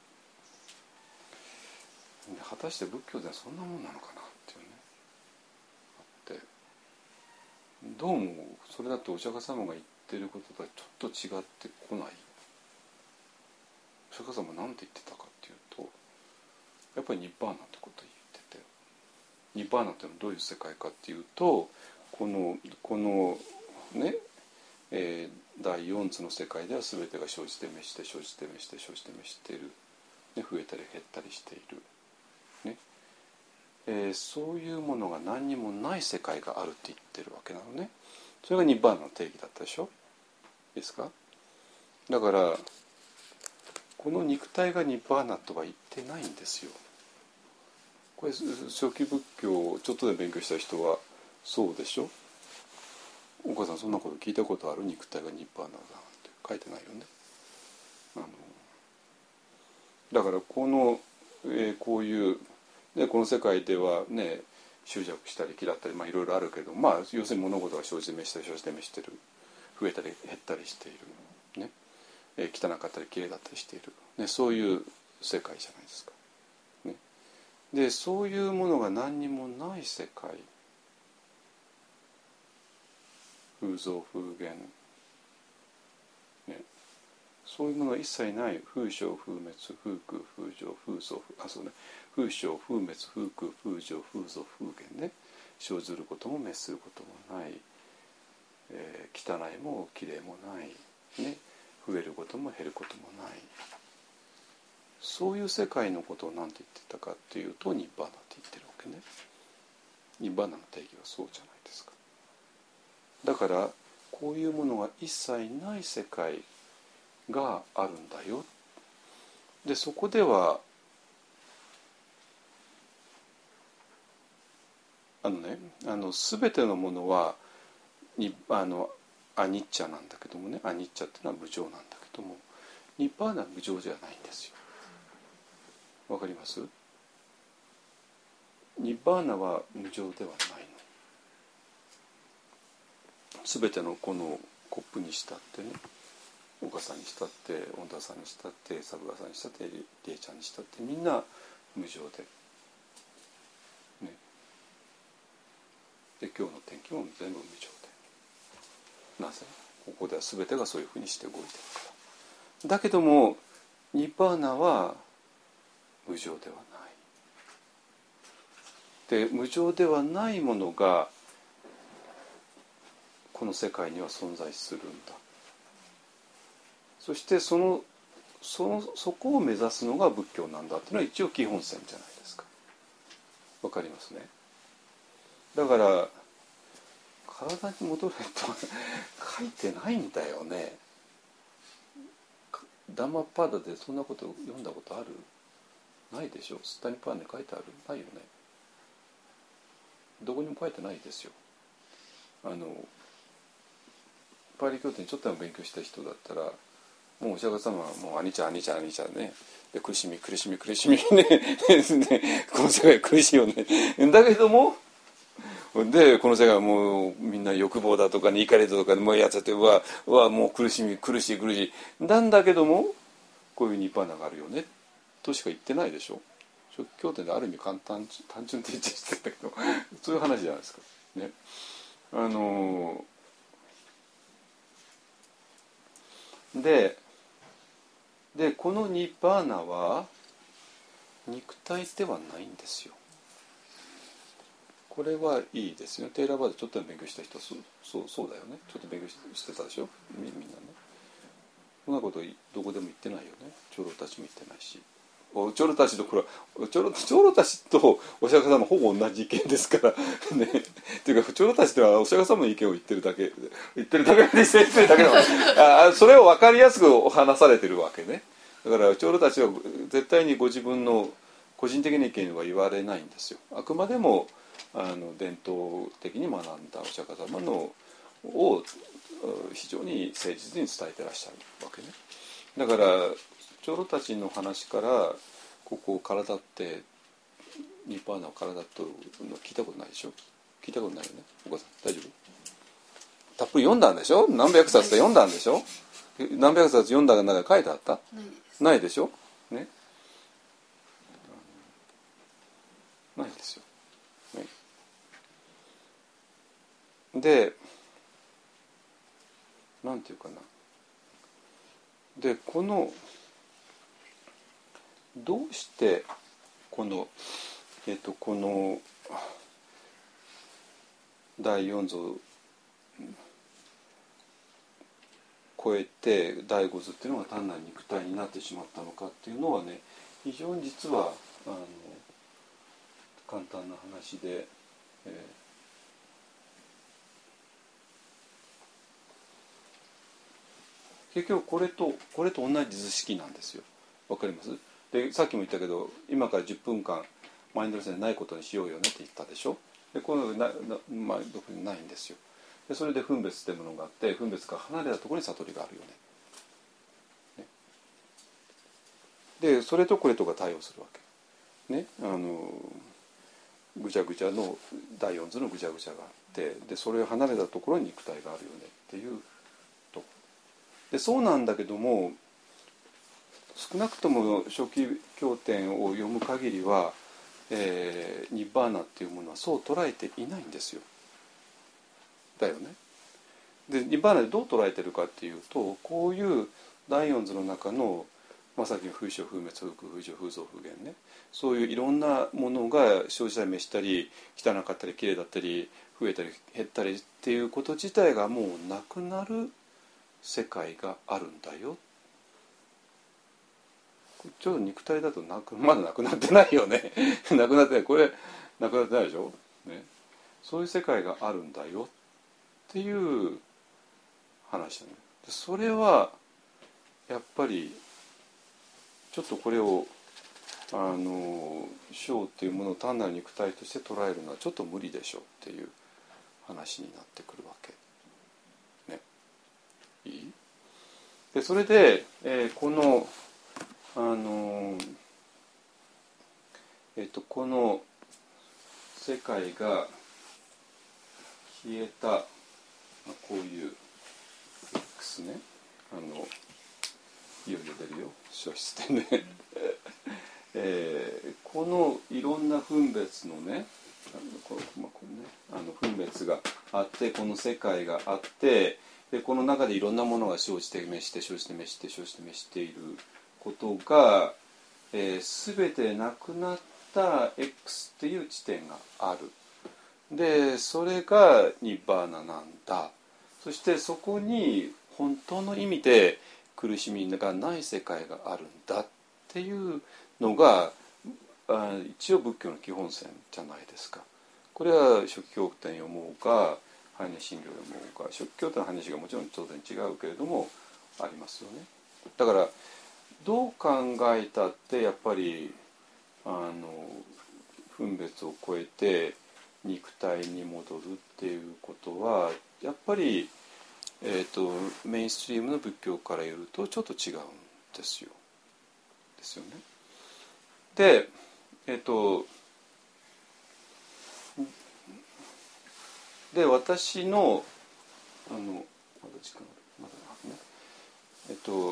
Speaker 1: 果たして仏教ではそんなもんなのかなっていうねあって、どうもそれだとお釈迦様が言ってることとはちょっと違ってこない。お釈迦様何て言ってたかっていうとやっぱりニッバーナってことを言ってて、ニッバーナっていうのはどういう世界かっていうとこのこのね、えー、第四つの世界では全てが生じて滅して生じて滅して生じて滅している、ね、増えたり減ったりしている、ねえー、そういうものが何にもない世界があるって言ってるわけなのね。それがニッバーナの定義だったでしょ。いいですか。だからこの肉体がニッバーナとは言ってないんですよ。これ初期仏教をちょっとで勉強した人はそうでしょ。お母さんそんなこと聞いたことある？肉体がニッバーナだって書いてないよね。あのだからこの、えー、こういうでこの世界ではね執着したり嫌ったりまあいろいろあるけど、まあ要するに物事が生じて滅して生じて滅してる、増えたり減ったりしている、ねえー、汚かったり綺麗だったりしている、ね、そういう世界じゃないですか。ね、でそういうものが何にもない世界、風蔵風源、ね、そういうものが一切ない、風生風滅風空風浄風蔵あそうね風生風滅風空風浄風蔵風源ね、生ずることも滅することもない、えー、汚いもきれいもない、ね、増えることも減ることもない、そういう世界のことを何て言ってたかっていうとニッバーナって言ってるわけね。ニッバーナの定義はそうじゃないですか。だからこういうものが一切ない世界があるんだよ。でそこではあのねあの全てのものはにあのアニッチャなんだけどもね、アニッチャっていうのは無常なんだけどもニッバーナは無常じゃないんですよ。わかります？ニッバーナは無常ではないの。全てのこのコップにしたってね、お母さんにしたって恩田さんにしたってサブガさんにしたってりえちゃんにしたってみんな無常で、ね、で今日の天気も全部無常で、なぜここでは全てがそういうふうにして動いてるから。だけどもニッバーナは無常ではない。で無常ではないものがこの世界には存在するんだ。そしてそのそのそこを目指すのが仏教なんだっていうのは一応基本線じゃないですか。わかりますね。だから体に戻れとは書いてないんだよね。 ダンマパーダでそんなこと読んだことある？ないでしょ。スッタニパーダに書いてある？ないよね。どこにも書いてないですよ。あのパーリー経典ちょっとでも勉強した人だったら、もうお釈迦様はもうアニチャアニチャアニチャね、で苦しみ苦しみ苦しみねねこの世界苦しいよね。だけどもでこの世界はもうみんな欲望だとか、ね、怒りだとかもうやっちゃってうわうわもう苦しみ苦しい苦しいなんだけどもこういうニッパーナがあるよねとしか言ってないでしょ。仏教典である意味簡単単純って言っちゃってたけどそういう話じゃないですかね。あのででこのニッパーナは肉体ではないんですよ。これはいいですよ。テーラーバードちょっと勉強した人はそう、そう、そうだよね。ちょっと勉強してたでしょ み, みんなね。そんなことどこでも言ってないよね。長老たちも言ってないし、長老たちとこれは長老、長老たちとお釈迦様ほぼ同じ意見ですからね。っていうか長老たちではお釈迦様の意見を言ってるだけ言ってるだけで言ってるだけなのあそれを分かりやすく話されてるわけね。だから長老たちは絶対にご自分の個人的な意見は言われないんですよ。あくまでもあの伝統的に学んだお釈迦様のを非常に誠実に伝えてらっしゃるわけね。だから長老たちの話からここを体ってニッパーナを体と聞いたことないでしょ。聞いたことないよね。お母さん大丈夫？たっぷり読んだんでしょ。何百冊で読んだんでしょ。何百冊読んだ中で書いてあった？
Speaker 2: ないです。
Speaker 1: ないでしょね。ないですよ、ね、でなんていうかな、でこのどうしてこのえっとこのだいよん図を超えてだいご図っていうのが単なる肉体になってしまったのかっていうのはね、非常に実はあの簡単な話で、えー、結局これとこれと同じ図式なんですよ。わかります？でさっきも言ったけど今からじゅっぷんかんマインドレスでないことにしようよねって言ったでしょ。でこのなな、まあ、特にないんですよ。でそれで分別っていうものがあって、分別から離れたところに悟りがあるよね。ねでそれとこれとが対応するわけ。ね、あのぐちゃぐちゃのだいよん図のぐちゃぐちゃがあって、でそれを離れたところに肉体があるよねっていうとで、そうなんだけども少なくとも初期経典を読む限りは、えー、ニッバーナっていうものはそう捉えていないんですよ。だよね。でニッバーナでどう捉えてるかっていうと、こういうだいよん図の中のまさに風消風滅風空風浄風増風減ね、そういういろんなものが生じたり滅したり汚かったりきれいだったり増えたり減ったりっていうこと自体がもうなくなる世界があるんだよ。ちょっと肉体だとなくまだなくなってないよねなくなってない、これなくなってないでしょ、ね、そういう世界があるんだよっていう話だね。それはやっぱりちょっとこれをあの小っていうものを単なる肉体として捉えるのはちょっと無理でしょうっていう話になってくるわけね。いい？でそれで、えー、このあのえっとこの世界が消えた、まあ、こういう X ね、あのいよいよ出るよ消失でね、えー、このいろんな分別のね、あのこの、まあこのね、あの分別があって、この世界があって、でこの中でいろんなものが生じて滅して生じて滅して生じて滅していることが、えー、全てなくなった X っていう地点がある。でそれがニッバーナなんだ。そしてそこに本当の意味で苦しみがない世界があるんだっていうのが一応仏教の基本線じゃないですか。これは初期経典読もうか般若心経読もうか、初期経典の話がもちろん当然違うけれどもありますよね。だからどう考えたってやっぱりあの分別を超えて肉体に戻るっていうことはやっぱり、えーと、メインストリームの仏教から言うとちょっと違うんですよ。ですよね。で、えっとで私のあのまだ時間まだねえっと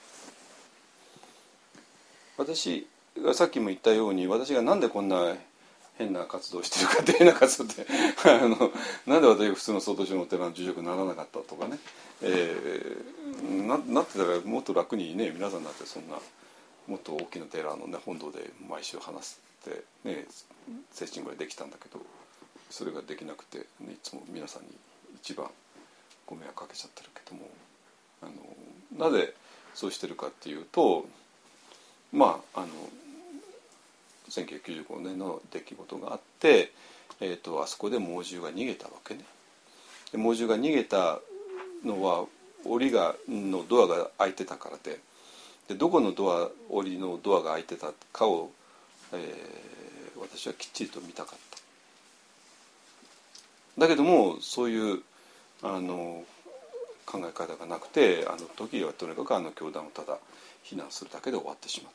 Speaker 1: 私がさっきも言ったように私がなんでこんな変な活動をしてるかって変な活動ってあのなんで私が普通の曹洞宗のお寺の住職にならなかったとかね、えー、な, なってたらもっと楽にね皆さんだってそんなもっと大きな寺の、ね、本堂で毎週話して、ね、精神ぐらいできたんだけどそれができなくて、ね、いつも皆さんに一番ご迷惑かけちゃってるけどもあのなぜそうしてるかっていうとまああのせんきゅうひゃくきゅうじゅうごねんの出来事があって、えー、とあそこで猛獣が逃げたわけね。で猛獣が逃げたのは檻がのドアが開いてたからで、でどこのドア檻のドアが開いてたかを、えー、私はきっちりと見たかった。だけどもそういうあの考え方がなくてあの時はとにかくあの教団をただ非難するだけで終わってしまって。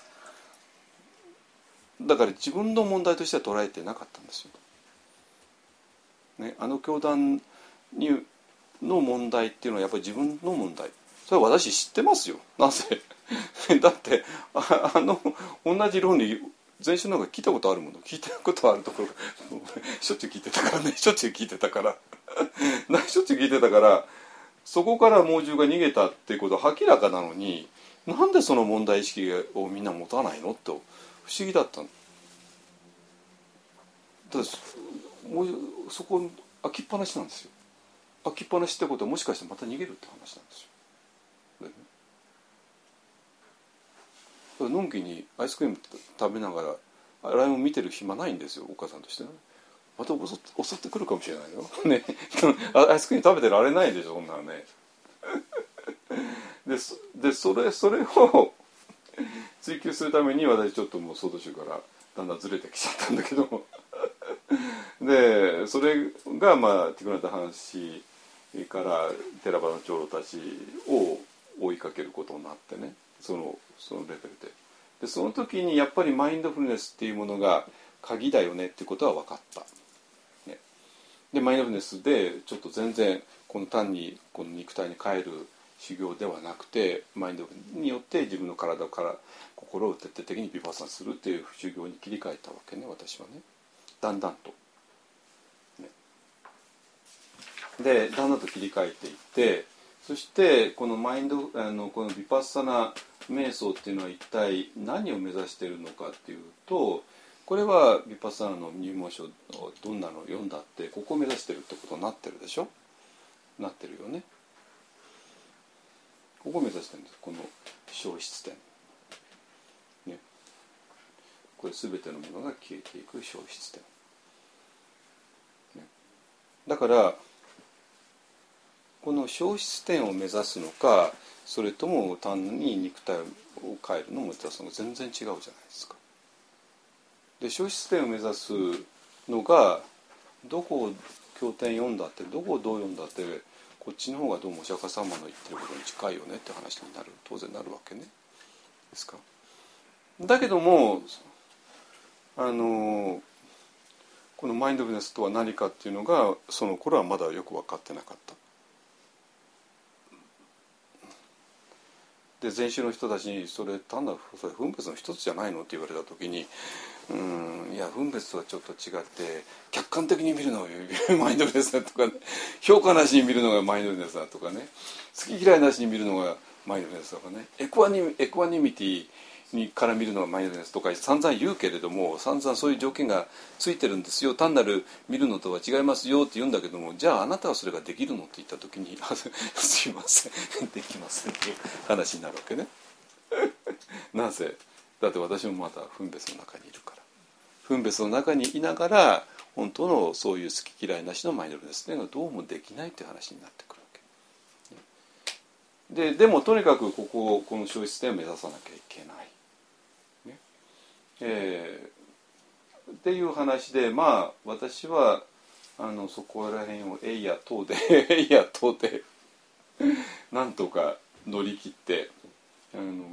Speaker 1: だから自分の問題としては捉えてなかったんですよ、ね、あの教団にの問題っていうのはやっぱり自分の問題。それは私知ってますよ。なぜだってああの同じ論理前週なんか聞いたことあるもの聞いたことあるところしょっちゅう聞いてたからねしょっちゅう聞いてたからしょっちゅう聞いてたからそこから猛獣が逃げたっていうことは明らかなのになんでその問題意識をみんな持たないのと不思議だったの。だからもうそこ開きっぱなしなんですよ。開きっぱなしってことはもしかしてまた逃げるって話なんですよ。だからのんきにアイスクリーム食べながらライオン見てる暇ないんですよお母さんとしてね。また襲って襲ってくるかもしれないよねアイスクリーム食べてられないでしょそんなのねで, でそれそれを追求するために私ちょっともう曹洞宗からだんだんずれてきちゃったんだけどでそれがまあティクナタハン氏からテラバの長老たちを追いかけることになってねそのそのレベルででその時にやっぱりマインドフルネスっていうものが鍵だよねっていうことは分かった、ね、でマインドフルネスでちょっと全然この単にこの肉体に帰る修行ではなくてマインドによって自分の体から心を徹底的にビパッサナするっていう修行に切り替えたわけね私はねだんだんと、ね、でだんだんと切り替えていってそしてこのマインドあのこのビパッサナ瞑想っていうのは一体何を目指しているのかっていうとこれはビパッサナの入門書どんなのを読んだってここを目指してるってことになってるでしょなってるよね。ここを目指してるんですこの消失点、ね、これ全てのものが消えていく消失点、ね、だからこの消失点を目指すのかそれとも単に肉体を変えるのを目指すのが全然違うじゃないですか。で消失点を目指すのがどこを経典読んだってどこをどう読んだってこっちの方がどうもお釈迦様の言ってることに近いよねって話になる当然なるわけねですか。だけどもあのこのマインドフルネスとは何かっていうのがその頃はまだよく分かってなかった。で禅宗の人たちにそれ単なるそれ分別の一つじゃないのって言われた時にうーんいや分別とはちょっと違って客観的に見るのがマインドフルネスだとか、ね、評価なしに見るのがマインドフルネスだとかね好き嫌いなしに見るのがマインドフルネスとかねエクアニ、エクアニミティにから見るのがマインドフルネスとか散々言うけれども散々そういう条件がついてるんですよ単なる見るのとは違いますよって言うんだけどもじゃああなたはそれができるのって言った時にすいませんできませんっていう話になるわけねなぜだって私もまだ分別の中にいるから分別の中にいながら本当のそういう好き嫌いなしのマインドフルネスっていうのはどうもできないっていう話になってくるわけででもとにかくこここの消失点を目指さなきゃいけない、ねえー、っていう話で、まあ私はあのそこら辺をえいや等でえいや等でなんとか乗り切ってあの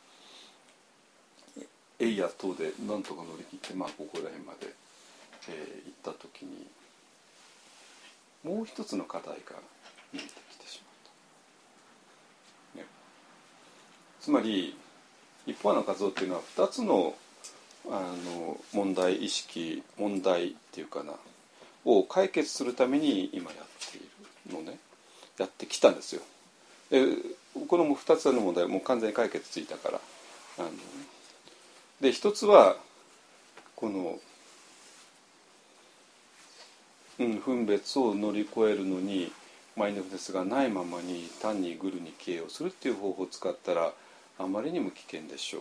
Speaker 1: えいや等でなんとか乗り切って、まあここら辺まで、えー、行った時にもう一つの課題が見えてきてしまうと、ね、つまり一方の活動っていうのはふたつのあの問題意識問題っていうかなを解決するために今やっているのね、やってきたんですよ。でこのふたつの問題はもう完全に解決ついたから、あのでひとつはこの、うん、分別を乗り越えるのにマインドフルネスがないままに単にグルに帰依をするっていう方法を使ったらあまりにも危険でしょう。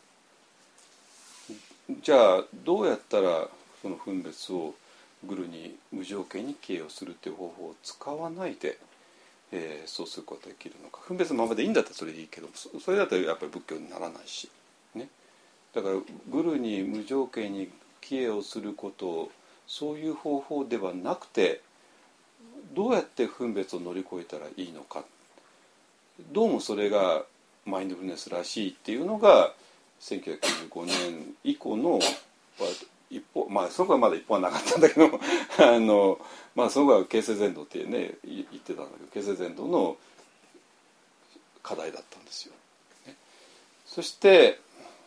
Speaker 1: じゃあどうやったらその分別をグルに無条件に帰依をするっていう方法を使わないで、えー、そうすることができるのか。分別のままでいいんだったらそれでいいけど、それだったらやっぱり仏教にならないし、ね、だからグルに無条件に帰依をすることをそういう方法ではなくて、どうやって分別を乗り越えたらいいのか、どうもそれがマインドフルネスらしいっていうのがせんきゅうひゃくきゅうじゅうごねん以降の一方、まあその子はまだ一方はなかったんだけどあの、まあ、その子は形成伝導ってね言ってたんだけど、形成伝導の課題だったんですよ、ね、そして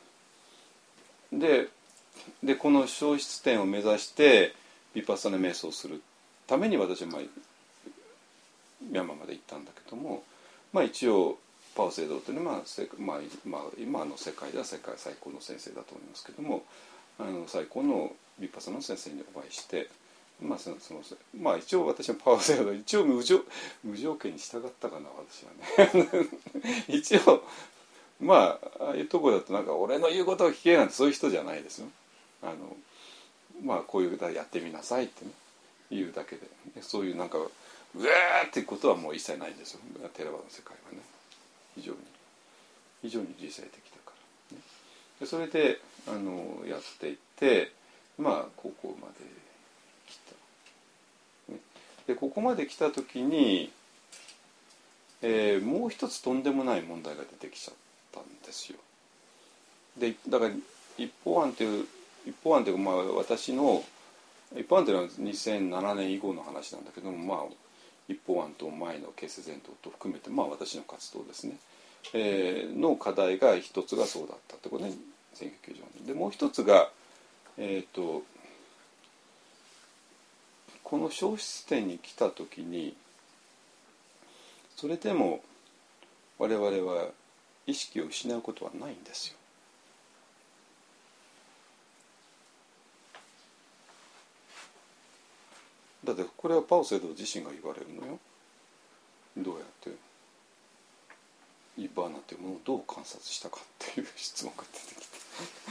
Speaker 1: ででこの消失点を目指してヴィパッサナ瞑想をするために私は、まあ、ミャンマーまで行ったんだけども、まあ、一応パオセイドというのは、まあまあ、今の世界では世界最高の先生だと思いますけども、あの最高のヴィパッサナの先生にお会いして、まあそのそのまあ、一応私はパオセイド一応無条無条件に従ったかな私はね一応まあああいうところだとなんか俺の言うことを聞けなんてそういう人じゃないですよ。あのまあこういう歌やってみなさいってね言うだけで、そういうなんかうわーっていうことはもう一切ないんですよ、テラバの世界はね。非常に非常に理性的だから、ね、でそれであのやっていってまあここまで来た、ね、でここまで来た時に、えー、もう一つとんでもない問題が出てきちゃったんですよ。でだから一方案という一方案というか、まあ、私の一方案というのはにせんななねん以降の話なんだけども、まあ一方案と前の形成伝統と含めて、まあ、私の活動ですね、えー、の課題が一つがそうだったってことね、せんきゅうひゃくきゅうじゅうよねんで、もう一つが、えー、とこの消失点に来た時にそれでも我々は意識を失うことはないんですよ。だってこれはパオセイド自身が言われるのよ。どうやってイバーナというものをどう観察したかっていう質問が出てきて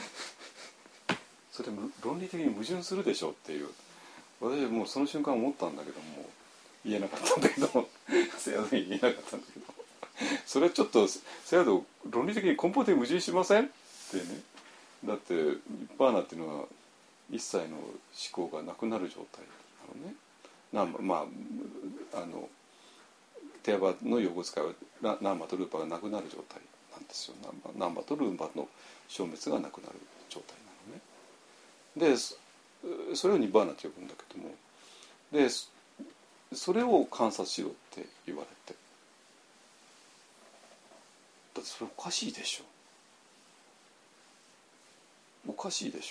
Speaker 1: それ論理的に矛盾するでしょうっていう、私はもうその瞬間思ったんだけども言えなかったんだけどセヤドに言えなかったんだけどそれちょっとセヤド論理的に根本的に矛盾しませんってね。だってイバーナっていうのは一切の思考がなくなる状態なのね。なんまああのテーバの用語使いはナンバとルーパがなくなる状態なんですよ。ナンバ、ナンバとルーパの消滅がなくなる状態なのね。でそれをニバーナと呼ぶんだけども、でそれを観察しろって言われて、だってそれおかしいでしょおかしいでし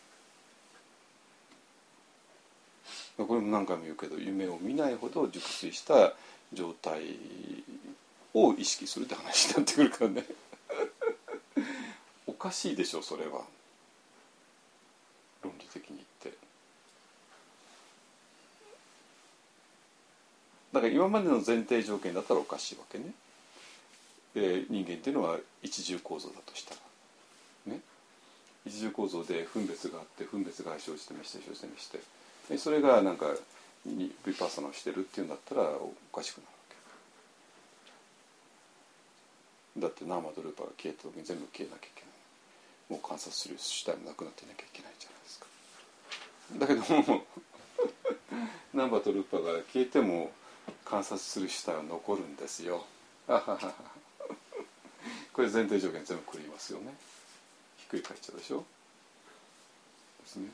Speaker 1: ょこれも何回も言うけど、夢を見ないほど熟睡した状態を意識するって話になってくるからねおかしいでしょそれは、論理的に言って。だから今までの前提条件だったらおかしいわけね。で人間っていうのは一重構造だとしたらね、一重構造で分別があって、分別が生じてめして生じてめして、でそれがなんかヴィパッサナをしてるっていうんだったらおかしくなるわだってナーマとルーパが消えた時に全部消えなきゃいけない。もう観察する主体もなくなっていなきゃいけないじゃないですか。だけどもナーマとルーパが消えても観察する主体は残るんですよ。これ前提条件全部くりますよね。ひっくり返っちゃうでしょ。ですね。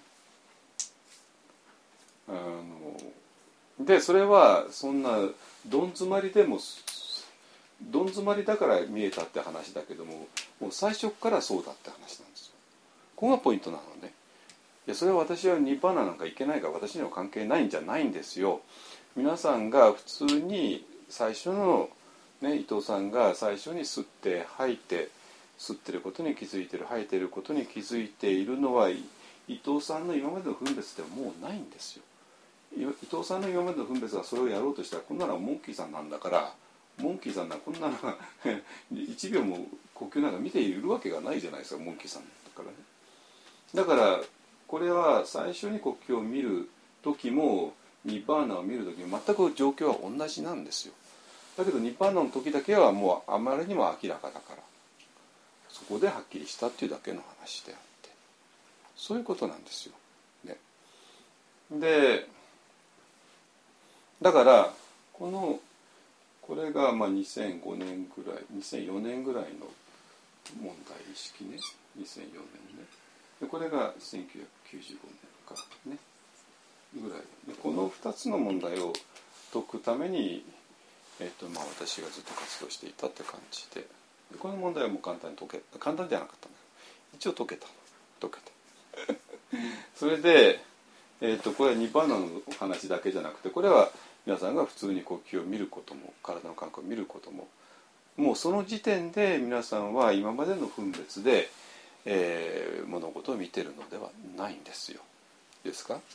Speaker 1: あのでそれはそんなどん詰まりでもどん詰まりだから見えたって話だけども、もう最初からそうだって話なんですよ。ここがポイントなのね。いやそれは私はニッパーナなんかいけないから私には関係ないんじゃないんですよ。皆さんが普通に最初の、ね、伊藤さんが最初に吸って吐いて吸ってることに気づいてる吐いてることに気づいているのは伊藤さんの今までの分別ではもうないんですよ。伊藤さんの今までの分別がそれをやろうとしたらこんなのはモンキーさんなんだから、モンキーさんなこんなのいちびょうも呼吸なんか見ているわけがないじゃないですか、モンキーさんだからね。だからこれは最初に呼吸を見る時もニッパーナを見る時も全く状況は同じなんですよ。だけどニッパーナの時だけはもうあまりにも明らかだからそこではっきりしたっていうだけの話であってそういうことなんですよ、ね、でだからこのこれがまあにせんごねんぐらいにせんよねんぐらいの問題意識ね。にせんよねんね。でこれがせんきゅうひゃくきゅうじゅうごねんからねぐらいで、このふたつの問題を解くために、えーとまあ、私がずっと活動していたって感じ で, でこの問題はもう簡単に解け簡単じゃなかったんだけど一応解けた解けたそれで、えー、とこれはニッパーナの話だけじゃなくてこれは皆さんが普通に呼吸を見ることも体の感覚を見ることももうその時点で皆さんは今までの分別で、えー、物事を見てるのではないんですよ。いいですか。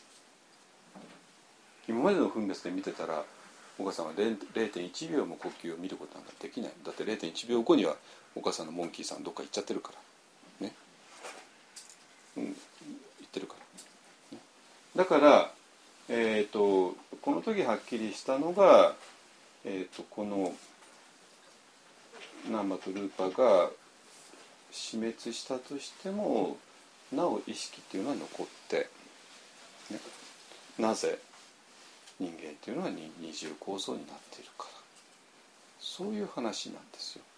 Speaker 1: 今までの分別で見てたらお母さんは れいてんいちびょうも呼吸を見ることなんかできない。だって れいてんいちびょうごにはお母さんのモンキーさんどっか行っちゃってるからね、うん、行ってるから、ね、だからえー、とこの時はっきりしたのが、えー、とこのナーマとルーパが死滅したとしてもなお意識っていうのは残って、ね、なぜ人間っていうのは二重構造になっているからそういう話なんですよ。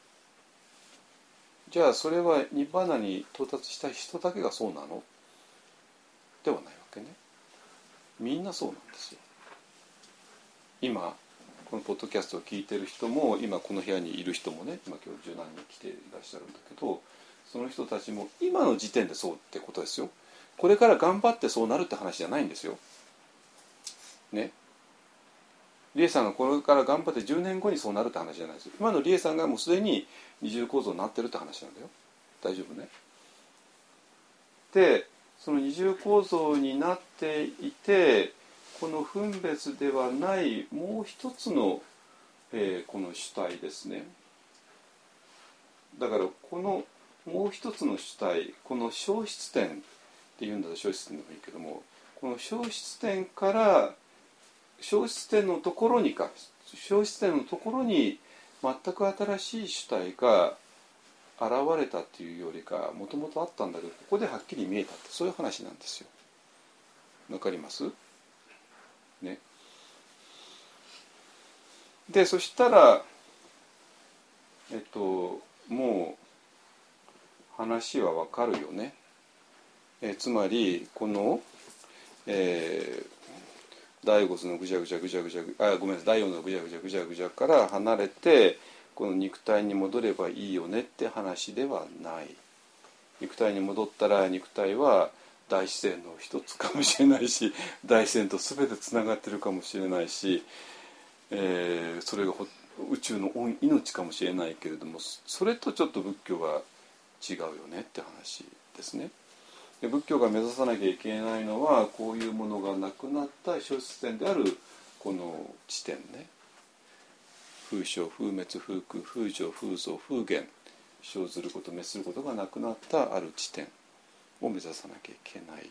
Speaker 1: じゃあそれはニッパーナに到達した人だけがそうなのではないわけね。みんなそうなんですよ。今このポッドキャストを聞いてる人も今この部屋にいる人もね今今日じゅうなんにん来ていらっしゃるんだけどその人たちも今の時点でそうってことですよ。これから頑張ってそうなるって話じゃないんですよ。ね。リエさんがこれから頑張ってじゅうねんごにそうなるって話じゃないですよ。今のリエさんがもうすでに二重構造になってるって話なんだよ。大丈夫ね。でその二重構造になっていてこの分別ではないもう一つの、えー、この主体ですね。だからこのもう一つの主体この消失点っていうんだと消失点でもいいけどもこの消失点から消失点のところにか消失点のところに全く新しい主体が現れたっていうよりかもともとあったんだけどここではっきり見えたってそういう話なんですよ。わかりますね。でそしたらえっともう話はわかるよね。えつまりこの、えー、第五のぐちゃぐちゃぐちゃぐちゃあごめんなさい第四のぐちゃぐちゃぐちゃぐちゃから離れてこの肉体に戻ればいいよねって話ではない。肉体に戻ったら肉体は大自然の一つかもしれないし大自然と全てつながってるかもしれないし、えー、それが宇宙の命かもしれないけれどもそれとちょっと仏教は違うよねって話ですね。で仏教が目指さなきゃいけないのはこういうものがなくなった消失点であるこの地点ね。風生風滅風空風上風増風減生ずること滅することがなくなったある地点を目指さなきゃいけない、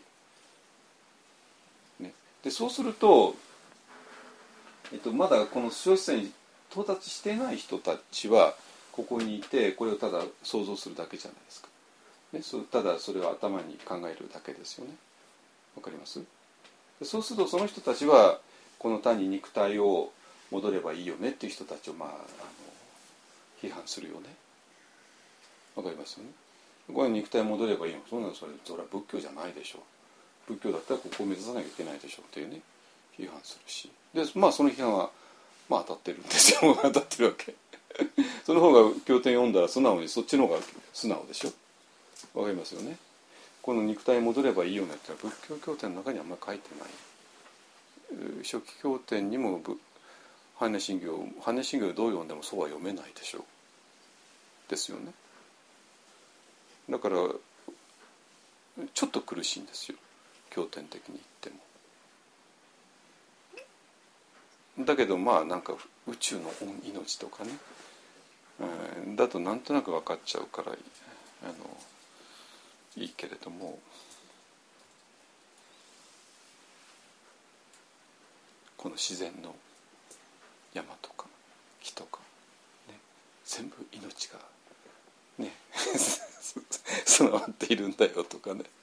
Speaker 1: ね、でそうすると、えっと、まだこの消失点に到達していない人たちはここにいてこれをただ想像するだけじゃないですか、ね、そただそれを頭に考えるだけですよね。わかります？そうするとその人たちはこの単に肉体を戻ればいいよねっていう人たちをまあ、あの批判するよね。わかりますよね。これ肉体戻ればいいの、そんなのそれそれは仏教じゃないでしょう。仏教だったらここを目指さなきゃいけないでしょうっていうね批判するし、でまあその批判はまあ当たってるんですよ当たってるわけその方が経典読んだら素直にそっちの方が素直でしょ。わかりますよね。この肉体に戻ればいいよねって仏教経典の中にはあんまり書いてない。初期経典にも般若心経般若心経をどう読んでもそうは読めないでしょうですよね。だからちょっと苦しいんですよ経典的に言っても。だけどまあなんか宇宙の命とかね、うん、だとなんとなく分かっちゃうからあのいいけれども、この自然の山とか木とか、ね、全部命がね備わっているんだよとかね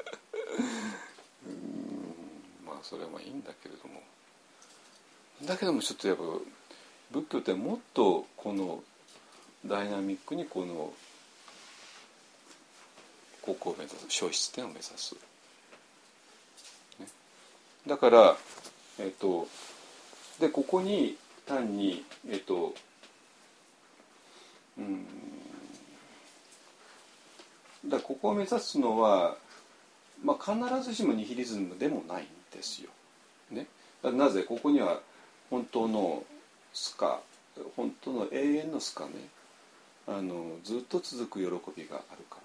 Speaker 1: うんまあそれはまあいいんだけれども、だけどもちょっとやっぱ仏教ってもっとこのダイナミックにこのここを目指す消失点を目指す、ね、だからえっとでここに単にえっとうんだからここを目指すのは、まあ、必ずしもニヒリズムでもないんですよ、ね、だなぜここには本当のスカ本当の永遠のスカね、あのずっと続く喜びがあるから。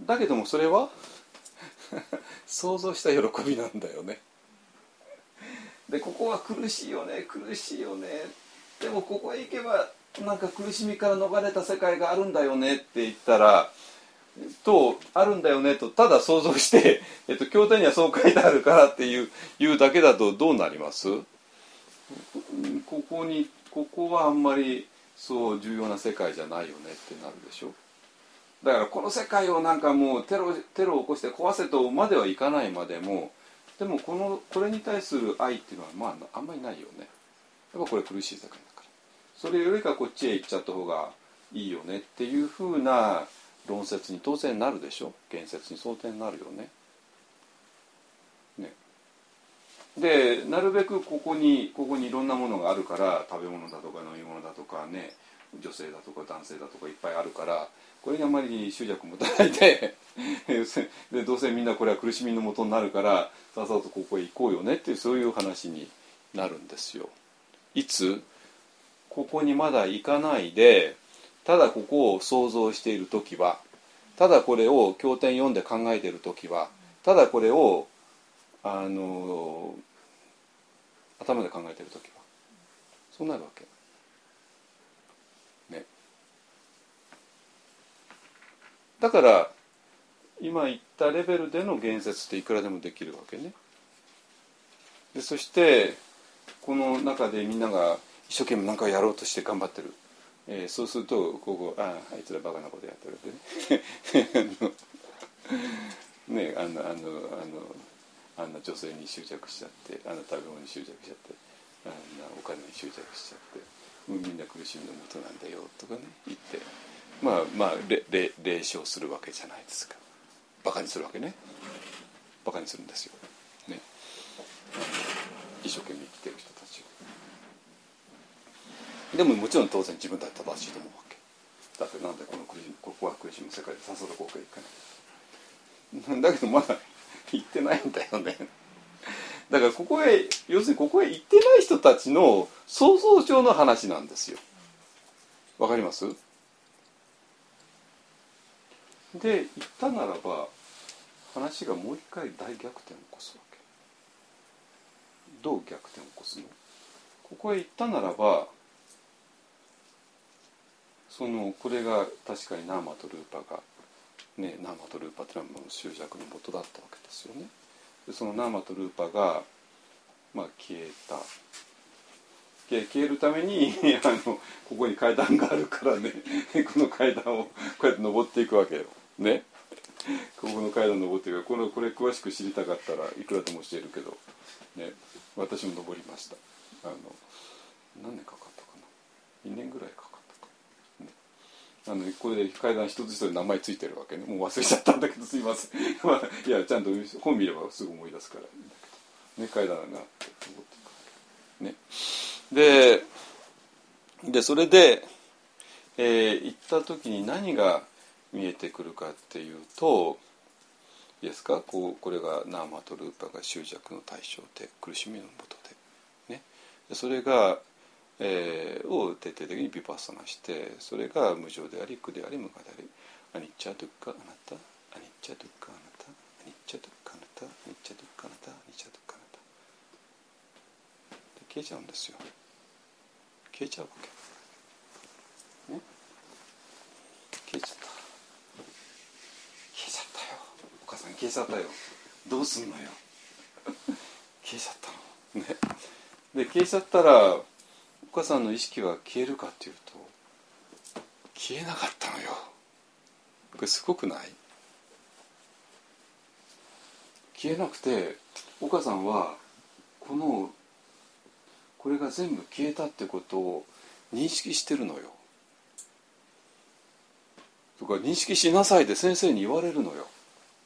Speaker 1: だけどもそれは想像した喜びなんだよね。でここは苦しいよね苦しいよね、でもここへ行けばなんか苦しみから逃れた世界があるんだよねって言ったらとあるんだよねとただ想像して、えっと、経典にはそう書いてあるからっていう言うだけだとどうなります？ここにここはあんまりそう重要な世界じゃないよねってなるでしょ。だからこの世界をなんかもうテロテロを起こして壊せとまではいかないまでも、でもこのこれに対する愛っていうのはまああんまりないよね。やっぱこれ苦しい世界だから、それよりかこっちへ行っちゃった方がいいよねっていうふうな論説に当然なるでしょ。言説に相当になるよね。ね。でなるべくここにここにいろんなものがあるから、食べ物だとか飲み物だとかね、女性だとか男性だとかいっぱいあるから、これにあまり執着持たないででどうせみんなこれは苦しみのもとになるからさっさとここへ行こうよねっていう、そういう話になるんですよ。いつここにまだ行かないでただここを想像しているときは、ただこれを経典読んで考えているときは、ただこれをあの頭で考えているときはそうなるわけね。だから今言ったレベルでの言説っていくらでもできるわけね。でそしてこの中でみんなが一生懸命何かやろうとして頑張ってる、えー、そうするとここああいつらバカなことやってるってねねあのあのあのあんな女性に執着しちゃって、あんな食べ物に執着しちゃって、あんなお金に執着しちゃって、もうみんな苦しみのもとなんだよとかね言って、まあまあれれ冷笑するわけじゃないですか。バカにするわけね。バカにするんですよね。一生懸命生きてる人たちを。でももちろん当然自分だって正しいと思うわけだって、なんでこの苦しみここは苦しむ世界でさっさとここへ行かないだけどまだ行ってないんだよね。だからここへ要するにここへ行ってない人たちの想像上の話なんですよ。わかります？で行ったならば話がもう一回大逆転を起こすわけ。どう逆転を起こすの？ここへ行ったならばそのこれが確かにナーマとルーパがね、ナーマとルーパっていうのは執着の元だったわけですよね。でそのナーマとルーパが、まあ、消えた。 消えるためにあのここに階段があるからねこの階段をこうやって登っていくわけよね。ここの階段登っていくこのこれ詳しく知りたかったらいくらでも教えるけどね、私も登りました。あの何年かかったかな、にねんぐらいかかったか、ね、あのこれで階段一つ一つ名前ついてるわけね。もう忘れちゃったんだけどすいませんいやちゃんと本見ればすぐ思い出すからだけど、ね、階段があって登っていくね。ででそれで、えー、行った時に何が見えてくるかっていうといいですか、こうこれがナーマとルーパが執着の対象で苦しみのもとで、ね、でそれが、えー、を徹底的にヴィパッサナしてそれが無常であり苦であり無我でありアニッチャドゥッカアナタアニッチャドゥッカアナタアニッチャドゥッカアナタアニッチャドゥッカアナタアニッチャドゥッカアナタで消えちゃうんですよ。消えちゃうわけね。消えちゃった消えちゃったよお母さん消えちゃったよどうすんのよ消えちゃったのね。で消えちゃったらお母さんの意識は消えるかっていうと消えなかったのよ。これすごくない？消えなくてお母さんはこのこれが全部消えたってことを認識してるのよ。とか認識しなさいで先生に言われるのよ。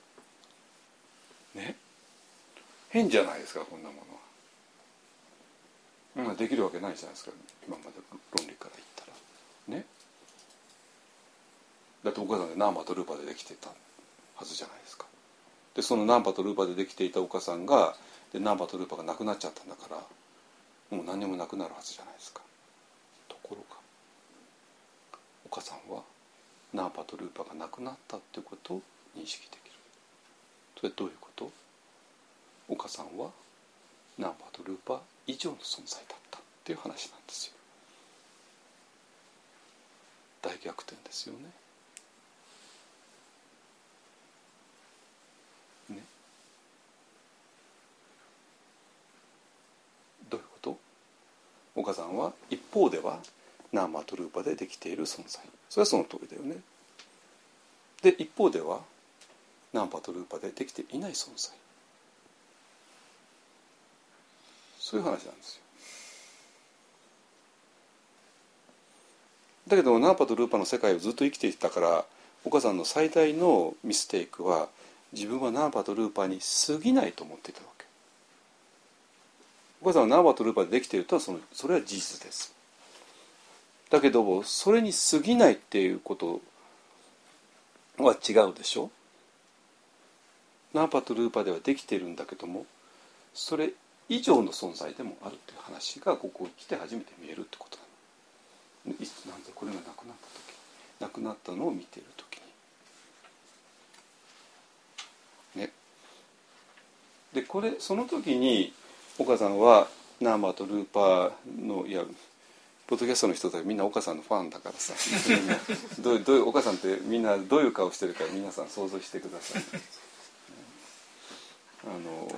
Speaker 1: ね、変じゃないですかこんなものは。できるわけないじゃないですか今まで論理から言ったらね。だってお母さんでナンパとルーパでできてたはずじゃないですか。でそのナンパとルーパでできていたお母さんがでナンパとルーパがなくなっちゃったんだからもう何にもなくなるはずじゃないですか。ところがお母さんはナンパとルーパがなくなったっていうことを認識できる。それどういうこと？お母さんはナンパとルーパ以上の存在だったっていう話なんですよ。大逆転ですよね。ね。どういうこと？お母さんは一方ではナンパとルーパでできている存在。それはその通りだよね。で一方ではナンパとルーパでできていない存在。そういう話なんですよ。だけどナンパとルーパの世界をずっと生きていたからお母さんの最大のミステイクは自分はナンパとルーパに過ぎないと思っていたわけ。お母さんはナンパとルーパでできているとはそのそれは事実です。だけどそれに過ぎないっていうことは違うでしょ。ナンパとルーパではできているんだけどもそれ以上の存在でもあるという話がここに来て初めて見えるってことなの。いつなんでこれがなくなった時なくなったのを見ている時にね。でこれその時に岡さんはナンバーとルーパーのいやポッドキャストの人たちみんな岡さんのファンだからさどうどういう岡さんってみんなどういう顔してるか皆さん想像してください。あの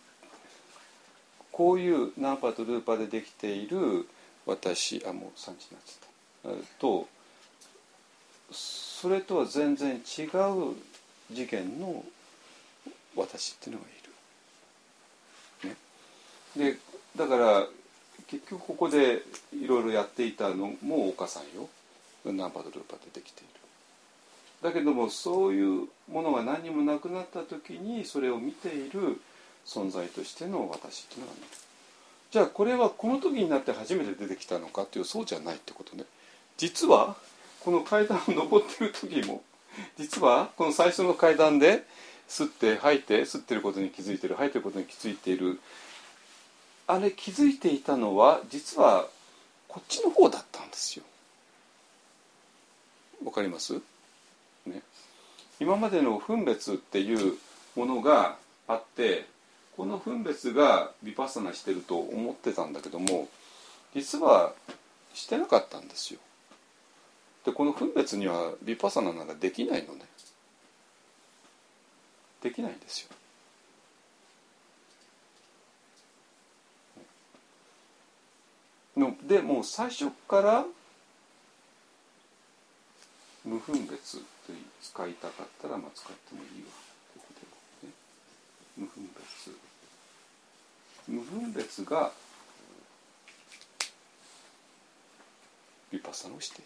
Speaker 1: こういうナンパとルーパでできている私あもうさんじになっちゃったとそれとは全然違う次元の私っていうのがいる、ね、でだから結局ここでいろいろやっていたのもお母さんよナンパとルーパでできている。だけどもそういうものが何にもなくなった時にそれを見ている存在としての私っていうのが見る。じゃあこれはこの時になって初めて出てきたのかっていうそうじゃないってことね。実はこの階段を登ってる時も実はこの最初の階段で吸って吐いて吸ってることに気づいてる吐いてることに気づいているあれ気づいていたのは実はこっちの方だったんですよ。わかります？ね、今までの分別っていうものがあってこの分別がヴィパッサナしてると思ってたんだけども実はしてなかったんですよ。でこの分別にはヴィパッサナなんかできないのね。できないんですよ。 のでもう最初から無分別と使いたかったらまあ使ってもいいわ。ここでもね、無分別無分別がヴィパッサナをしてい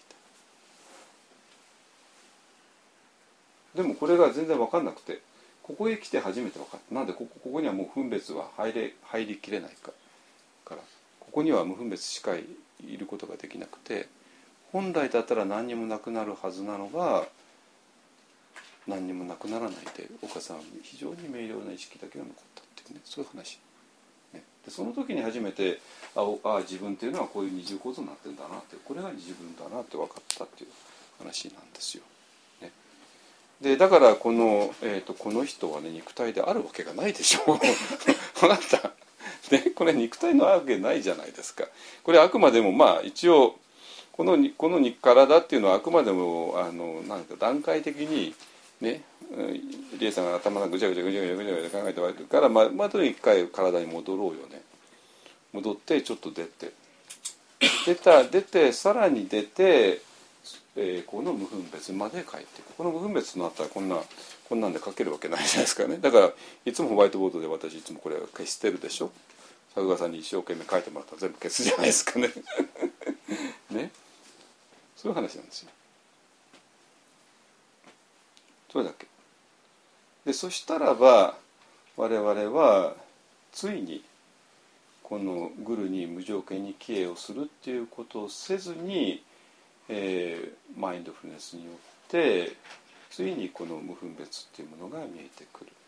Speaker 1: た。でもこれが全然分かんなくて、ここへ来て初めて分かった。なんでここ、ここにはもう分別は入れ入りきれないかからここには無分別しかいることができなくて、本来だったら何にもなくなるはずなのが何にもなくならないで、岡さんは非常に明瞭な意識だけが残ったっていうね、そういう話、ね、でその時に初めてああ自分っていうのはこういう二重構造になってるんだなって、これが自分だなって分かったっていう話なんですよ、ね、でだからこの、えーと、この人はね肉体であるわけがないでしょう分かったでこれ肉体のあるわけないじゃないですか。これあくまでもまあ一応このこの体っていうのはあくまでもあのなんか段階的にね、リエさんが頭がぐちゃぐちゃぐちゃぐちゃぐちゃぐちゃ考えてるから、まあ、まあとにかく一回体に戻ろうよね。戻ってちょっと出て出た出てさらに出て、えー、この無分別まで帰っていく。この無分別となったらこんなこんなんで書けるわけないじゃないですかね。だからいつもホワイトボードで私いつもこれ消してるでしょ。佐久間さんに一生懸命書いてもらったら全部消すじゃないですかねね、そういう話なんですよ。それだけで、そしたらば我々はついにこのグルに無条件に帰依をするっていうことをせずに、えー、マインドフルネスによってついにこの無分別っていうものが見えてくる、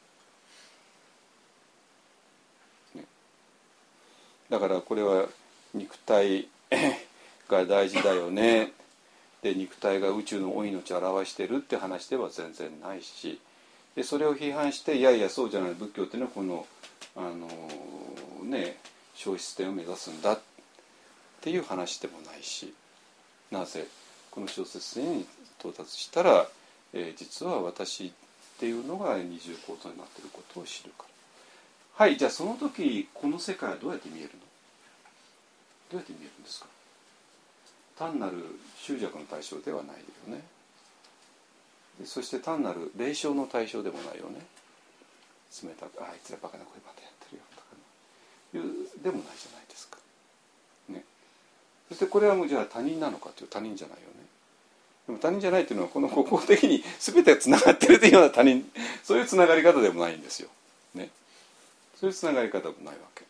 Speaker 1: ね、だからこれは肉体が大事だよね、で肉体が宇宙のお命を表してるって話では全然ないし、でそれを批判していやいやそうじゃない、仏教っていうのはこのあのね消失点を目指すんだっていう話でもないし、なぜこの小説に到達したら、えー、実は私っていうのが二重構造になっていることを知るから。はい、じゃあその時この世界はどうやって見えるの？どうやって見えるんですか？単なる執着の対象ではないよね。でそして単なる霊障の対象でもないよね。冷たく、あいつらバカな声またやってるよとかいうでもないじゃないですか、ね、そしてこれはもうじゃあ他人なのかという他人じゃないよね。でも他人じゃないというのはこの国語的に全てがつながっているというような他人、そういうつながり方でもないんですよ、ね、そういうつながり方もないわけ。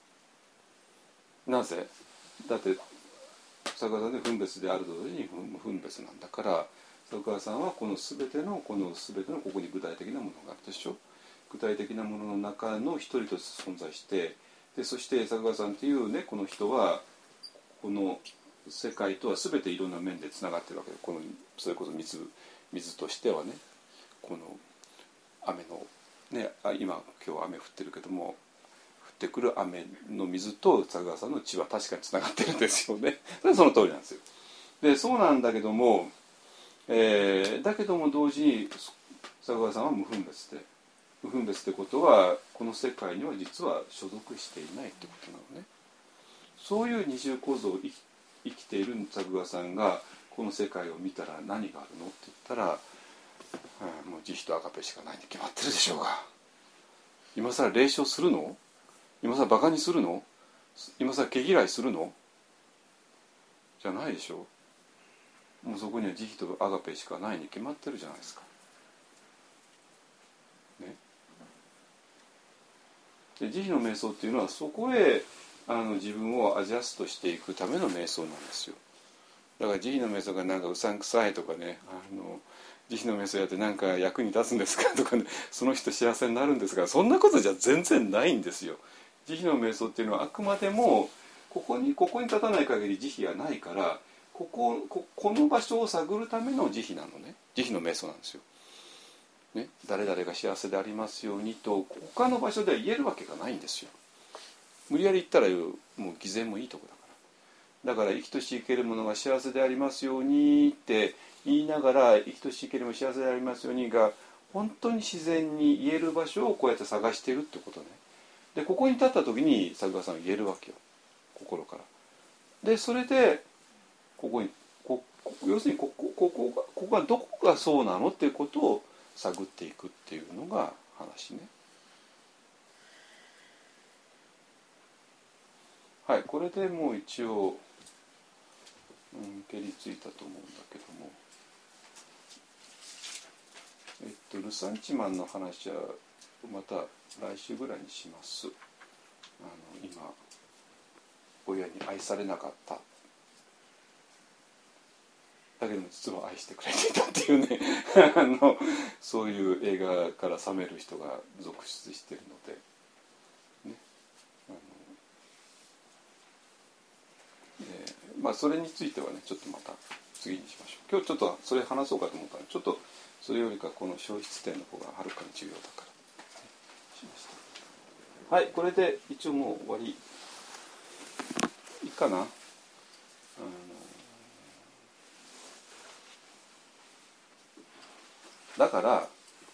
Speaker 1: なぜだって佐川さんで分別であると同時に分別なんだから、佐川さんはこの全てのこの全てのここに具体的なものがあるでしょ。具体的なものの中の一人として存在して、でそして佐川さんというねこの人はこの世界とは全ていろんな面でつながっているわけで、このそれこそ水水としてはね、この雨のね今今日雨降ってるけども、降ってくる雨の水と佐川さんの血は確かにつながってるんですよね。その通りなんですよ。でそうなんだけども、えー、だけども同時に佐川さんは無分別で、無分別ってことはこの世界には実は所属していないってことなのね。そういう二重構造を生き、生きている佐川さんがこの世界を見たら何があるのって言ったら、うん、もう慈悲とアガペしかないに決まってるでしょうが。今更霊障するの？今更バカにするの？今更毛嫌いするの？じゃないでしょ。もうそこには慈悲とアガペしかないに決まってるじゃないですか。ね。で慈悲の瞑想っていうのはそこへあの自分をアジャストしていくための瞑想なんですよ。だから慈悲の瞑想がなんかうさんくさいとかね、あの慈悲の瞑想やってなんか役に立つんですかとかね、その人幸せになるんですか、そんなことじゃ全然ないんですよ。慈悲の瞑想っていうのはあくまでもここにここに立たない限り慈悲がないから、ここ、こ、この場所を探るための慈悲なのね。慈悲の瞑想なんですよ。ね、誰々が幸せでありますようにと他の場所では言えるわけがないんですよ。無理やり言ったらもう偽善もいいとこだから。だから生きとし生けるものが幸せでありますようにって言いながら、生きとし生けるものが幸せでありますようにが本当に自然に言える場所をこうやって探しているってことね。でここに立った時に佐久間さんは言えるわけよ、心から。 でそれでここにここ要するにここここがここがどこがそうなのっていうことを探っていくっていうのが話ね。はい、これでもう一応、うん、けりついたと思うんだけども、えっとルサンチマンの話はまた来週ぐらいにします。あの今親に愛されなかっただけども実は愛してくれていたっていうねあのそういう映画から冷める人が続出しているので、ね、あの、えー、まあそれについてはねちょっとまた次にしましょう。今日ちょっとそれ話そうかと思ったのでちょっとそれよりかこの消失点の方がはるかに重要だから、ね、しました。はい、これで一応もう終わりいいかな。あのだからあの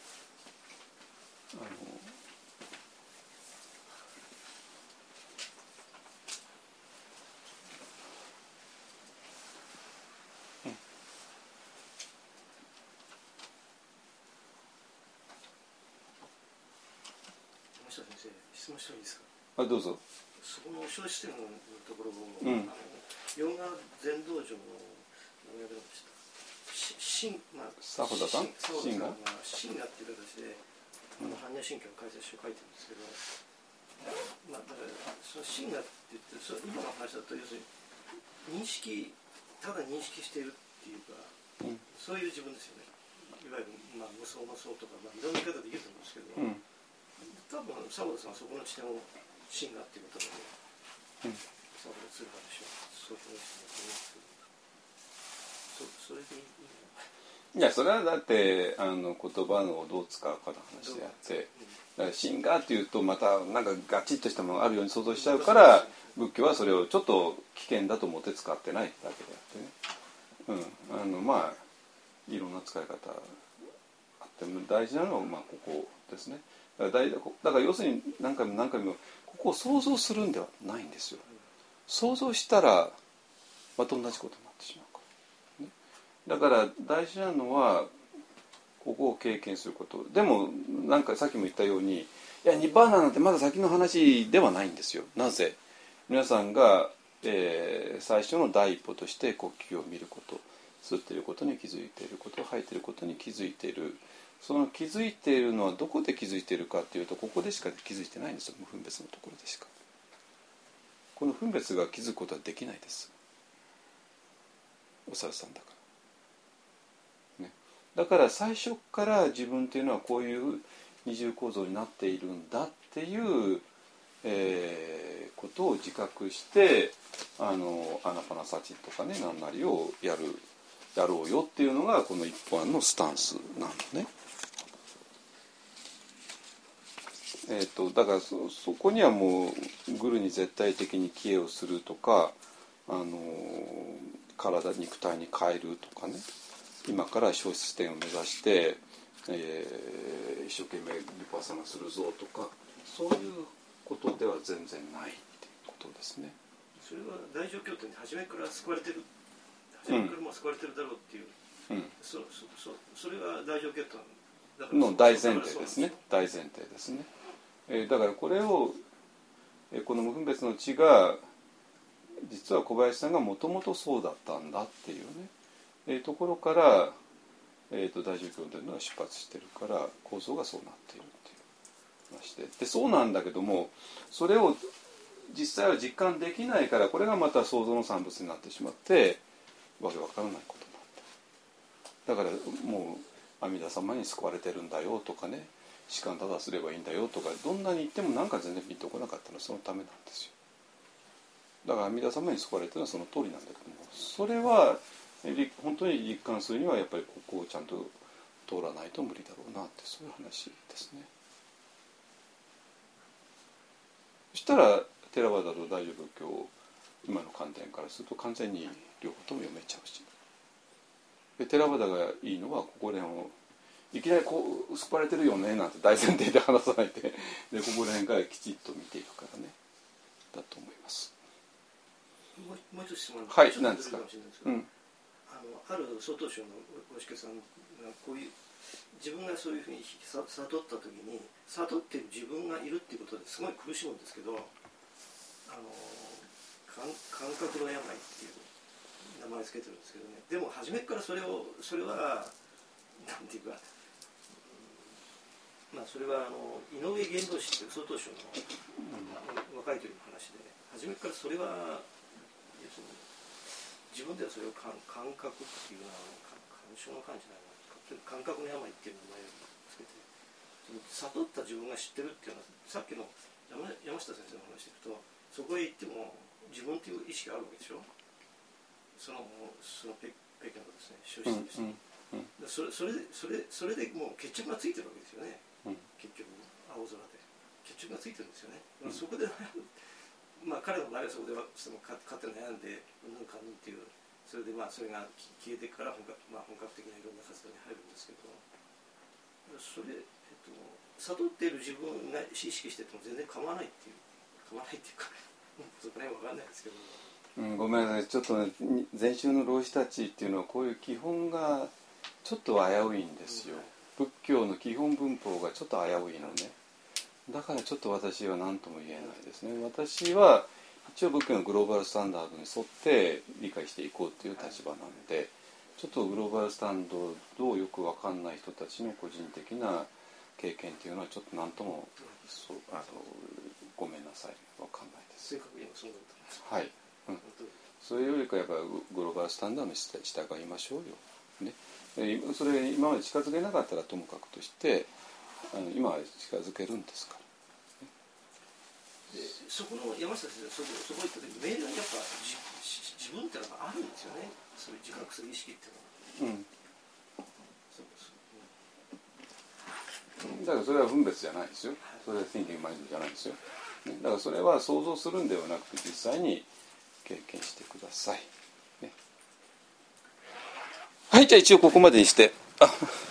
Speaker 2: 先生、質問してもいいですか。
Speaker 1: あ、どうぞ。
Speaker 2: そこの消失点のところを、
Speaker 1: うん、
Speaker 2: あのヨガ禅道場の名前が出ました。シン、まあ、
Speaker 1: サホダさん、
Speaker 2: シンガ、シンガっていう形で、あの般若心経の解説書を書いてるんですけど、まあだからそのシンガって言って、そ今の話だと要するに認識、ただ認識しているっていうか、うん、そういう自分ですよね。いわゆるまあ無双無双とか、まあいろんな言い方できると思うんですけど。うん、多分サボダさんはそこの地点をシンガっていうことで、うん、サボダする話をそういう話になっているんですけど、そそれでいいの？
Speaker 1: いやそれはだってあの言葉のをどう使うかの話であって、だからシンガーっていうとまたなんかガチッとしたものがあるように想像しちゃうから、仏教はそれをちょっと危険だと思って使ってないだけであってね、うん、あのまあいろんな使い方あっても大事なのはまあここですね。だから、だから要するに何回も何回もここを想像するんではないんですよ。想像したらまた同じことになってしまうから、ね、だから大事なのはここを経験すること。でもなんかさっきも言ったようにいやニッバーナなんてまだ先の話ではないんですよ。なぜ皆さんが、えー、最初の第一歩として呼吸を見ること、吸っていることに気づいていること、吐いていることに気づいている。その気づいているのはどこで気づいているかというとここでしか気づいてないんですよ。無分別のところでしか。この分別が気づくことはできないです。お猿さんだから、ね、だから最初から自分というのはこういう二重構造になっているんだっていう、えー、ことを自覚してあのアナパナサチとかね何なりをやるやろうよっていうのがこの一本のスタンスなのね。えー、とだから そ, そこにはもうグルに絶対的に帰依をするとか、あの体肉体に変えるとかね、今から消失点を目指して、えー、一生懸命ヴィパッサナするぞとかそういうことでは全然ないっていうことですね。
Speaker 2: それは大乗経典で初めから救われてる、初めからもう救われてるだろうっていう、うん、そ, そ, そ, それが大乗経典だから
Speaker 1: の大前提ですね。大前提ですね。えー、だからこれを、えー、この無分別の知が実は小林さんがもともとそうだったんだっていうね、えー、ところから、えー、と大乗経典が出発してるから構造がそうなっているっていう話で、でそうなんだけどもそれを実際は実感できないからこれがまた想像の産物になってしまってわけわからないことになって、だからもう阿弥陀様に救われてるんだよとかね、士官ただすればいいんだよとかどんなに言ってもなんか全然ピンとこなかったのはそのためなんですよ。だから阿弥陀様に救われてるのはその通りなんだけども、それは本当に実感するにはやっぱりここをちゃんと通らないと無理だろうなってそういう話ですね。そしたらテラワダと大乗仏教を今の観点からすると完全に両方とも読めちゃうし、でテラワダがいいのはここら辺をいきなりこう救われてるよねなんて大前提で話さないで、でここら辺からきちっと見ていくからねだと思います。
Speaker 2: もうもう一つ質問
Speaker 1: はい、
Speaker 2: ちょっと
Speaker 1: 何ですか。
Speaker 2: ずれるもしれないですけど、
Speaker 1: うん、
Speaker 2: あのある曹洞宗のご師家さんがこういう自分がそういうふうにさ悟った時に悟っている自分がいるっていうことですごい苦しむんですけど、あの感感覚の病っていう名前つけてるんですけどね、でも初めからそれをそれはなんていうか、まあそれはあの井上玄道師っていう曹洞宗の若い時の話で、初めからそれは自分ではそれを感感覚っていうのは感傷の感じないな、感覚の病っていう名前をつけて、悟った自分が知ってるっていうのはさっきの 山, 山下先生の話でいくと、そこへ行っても自分っていう意識があるわけでしょ、そのそのペペケのですね消失ですね、うんうん、そ, れそれでそれそれでもう決着がついてるわけですよね、うん、結局青空で決着がついてるんですよね、うん、そこで悩む、まあ彼の場合はそこでその勝手に悩んでうんぬんかんぬんっていう、それでまあそれが消えてから本格、まあ、本格的ないろんな活動に入るんですけど、それ、えっと、悟っている自分が意識してても全然構わないっていう構わないっていうかそこら辺は分かんないですけど、
Speaker 1: うん、ごめんなさい、ちょっとね禅宗の老子たちっていうのはこういう基本がちょっと危ういんですよ、うん、仏教の基本文法がちょっと危ういのね、だからちょっと私は何とも言えないですね。私は一応仏教のグローバルスタンダードに沿って理解していこうという立場なので、ちょっとグローバルスタンダードをよく分かんない人たちの個人的な経験っていうのはちょっと何ともそうあのごめんなさい、分かんないです。はい、うん、それよりかやっぱグローバルスタンダードに従いましょうよ、ね、それ今まで近づけなかったらともかくとしてあの今は近づけるんですから。
Speaker 2: でそこの山下先生、そこそこ行った時明瞭にやっぱ自, 自分ってのがあるんですよね、そういう自覚する意識っていうのは、うん、そう
Speaker 1: そうだからそれは分別じゃないですよ、それは thinking mind じゃないですよ、ね、だからそれは想像するんではなくて実際に経験してください、ね、はい、じゃあ一応ここまでにしてあ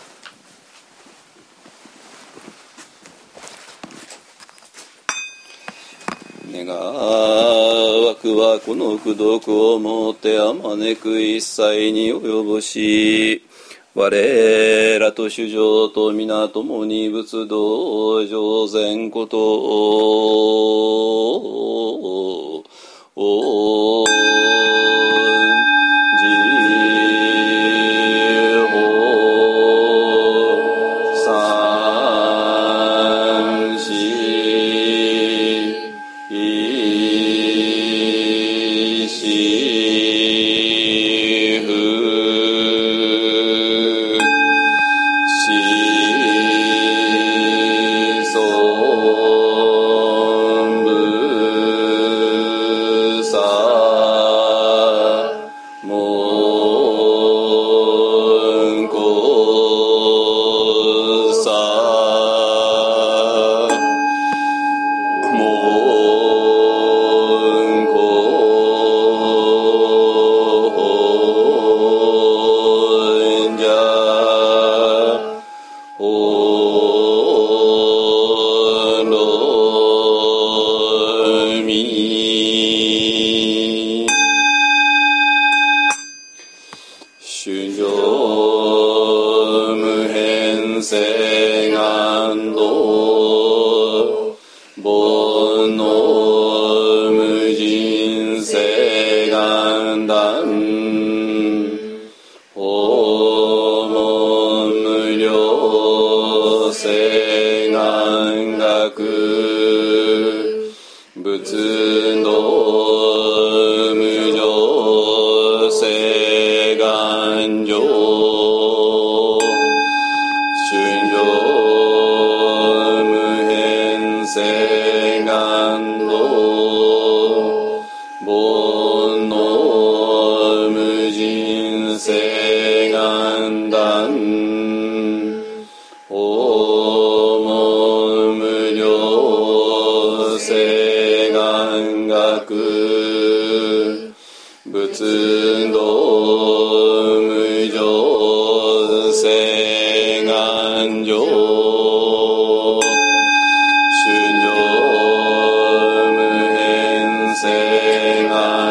Speaker 1: 願わくはこの功徳をもってあまねく一切に及ぼし、我らと主情と皆共に仏道上善ことをお無変性願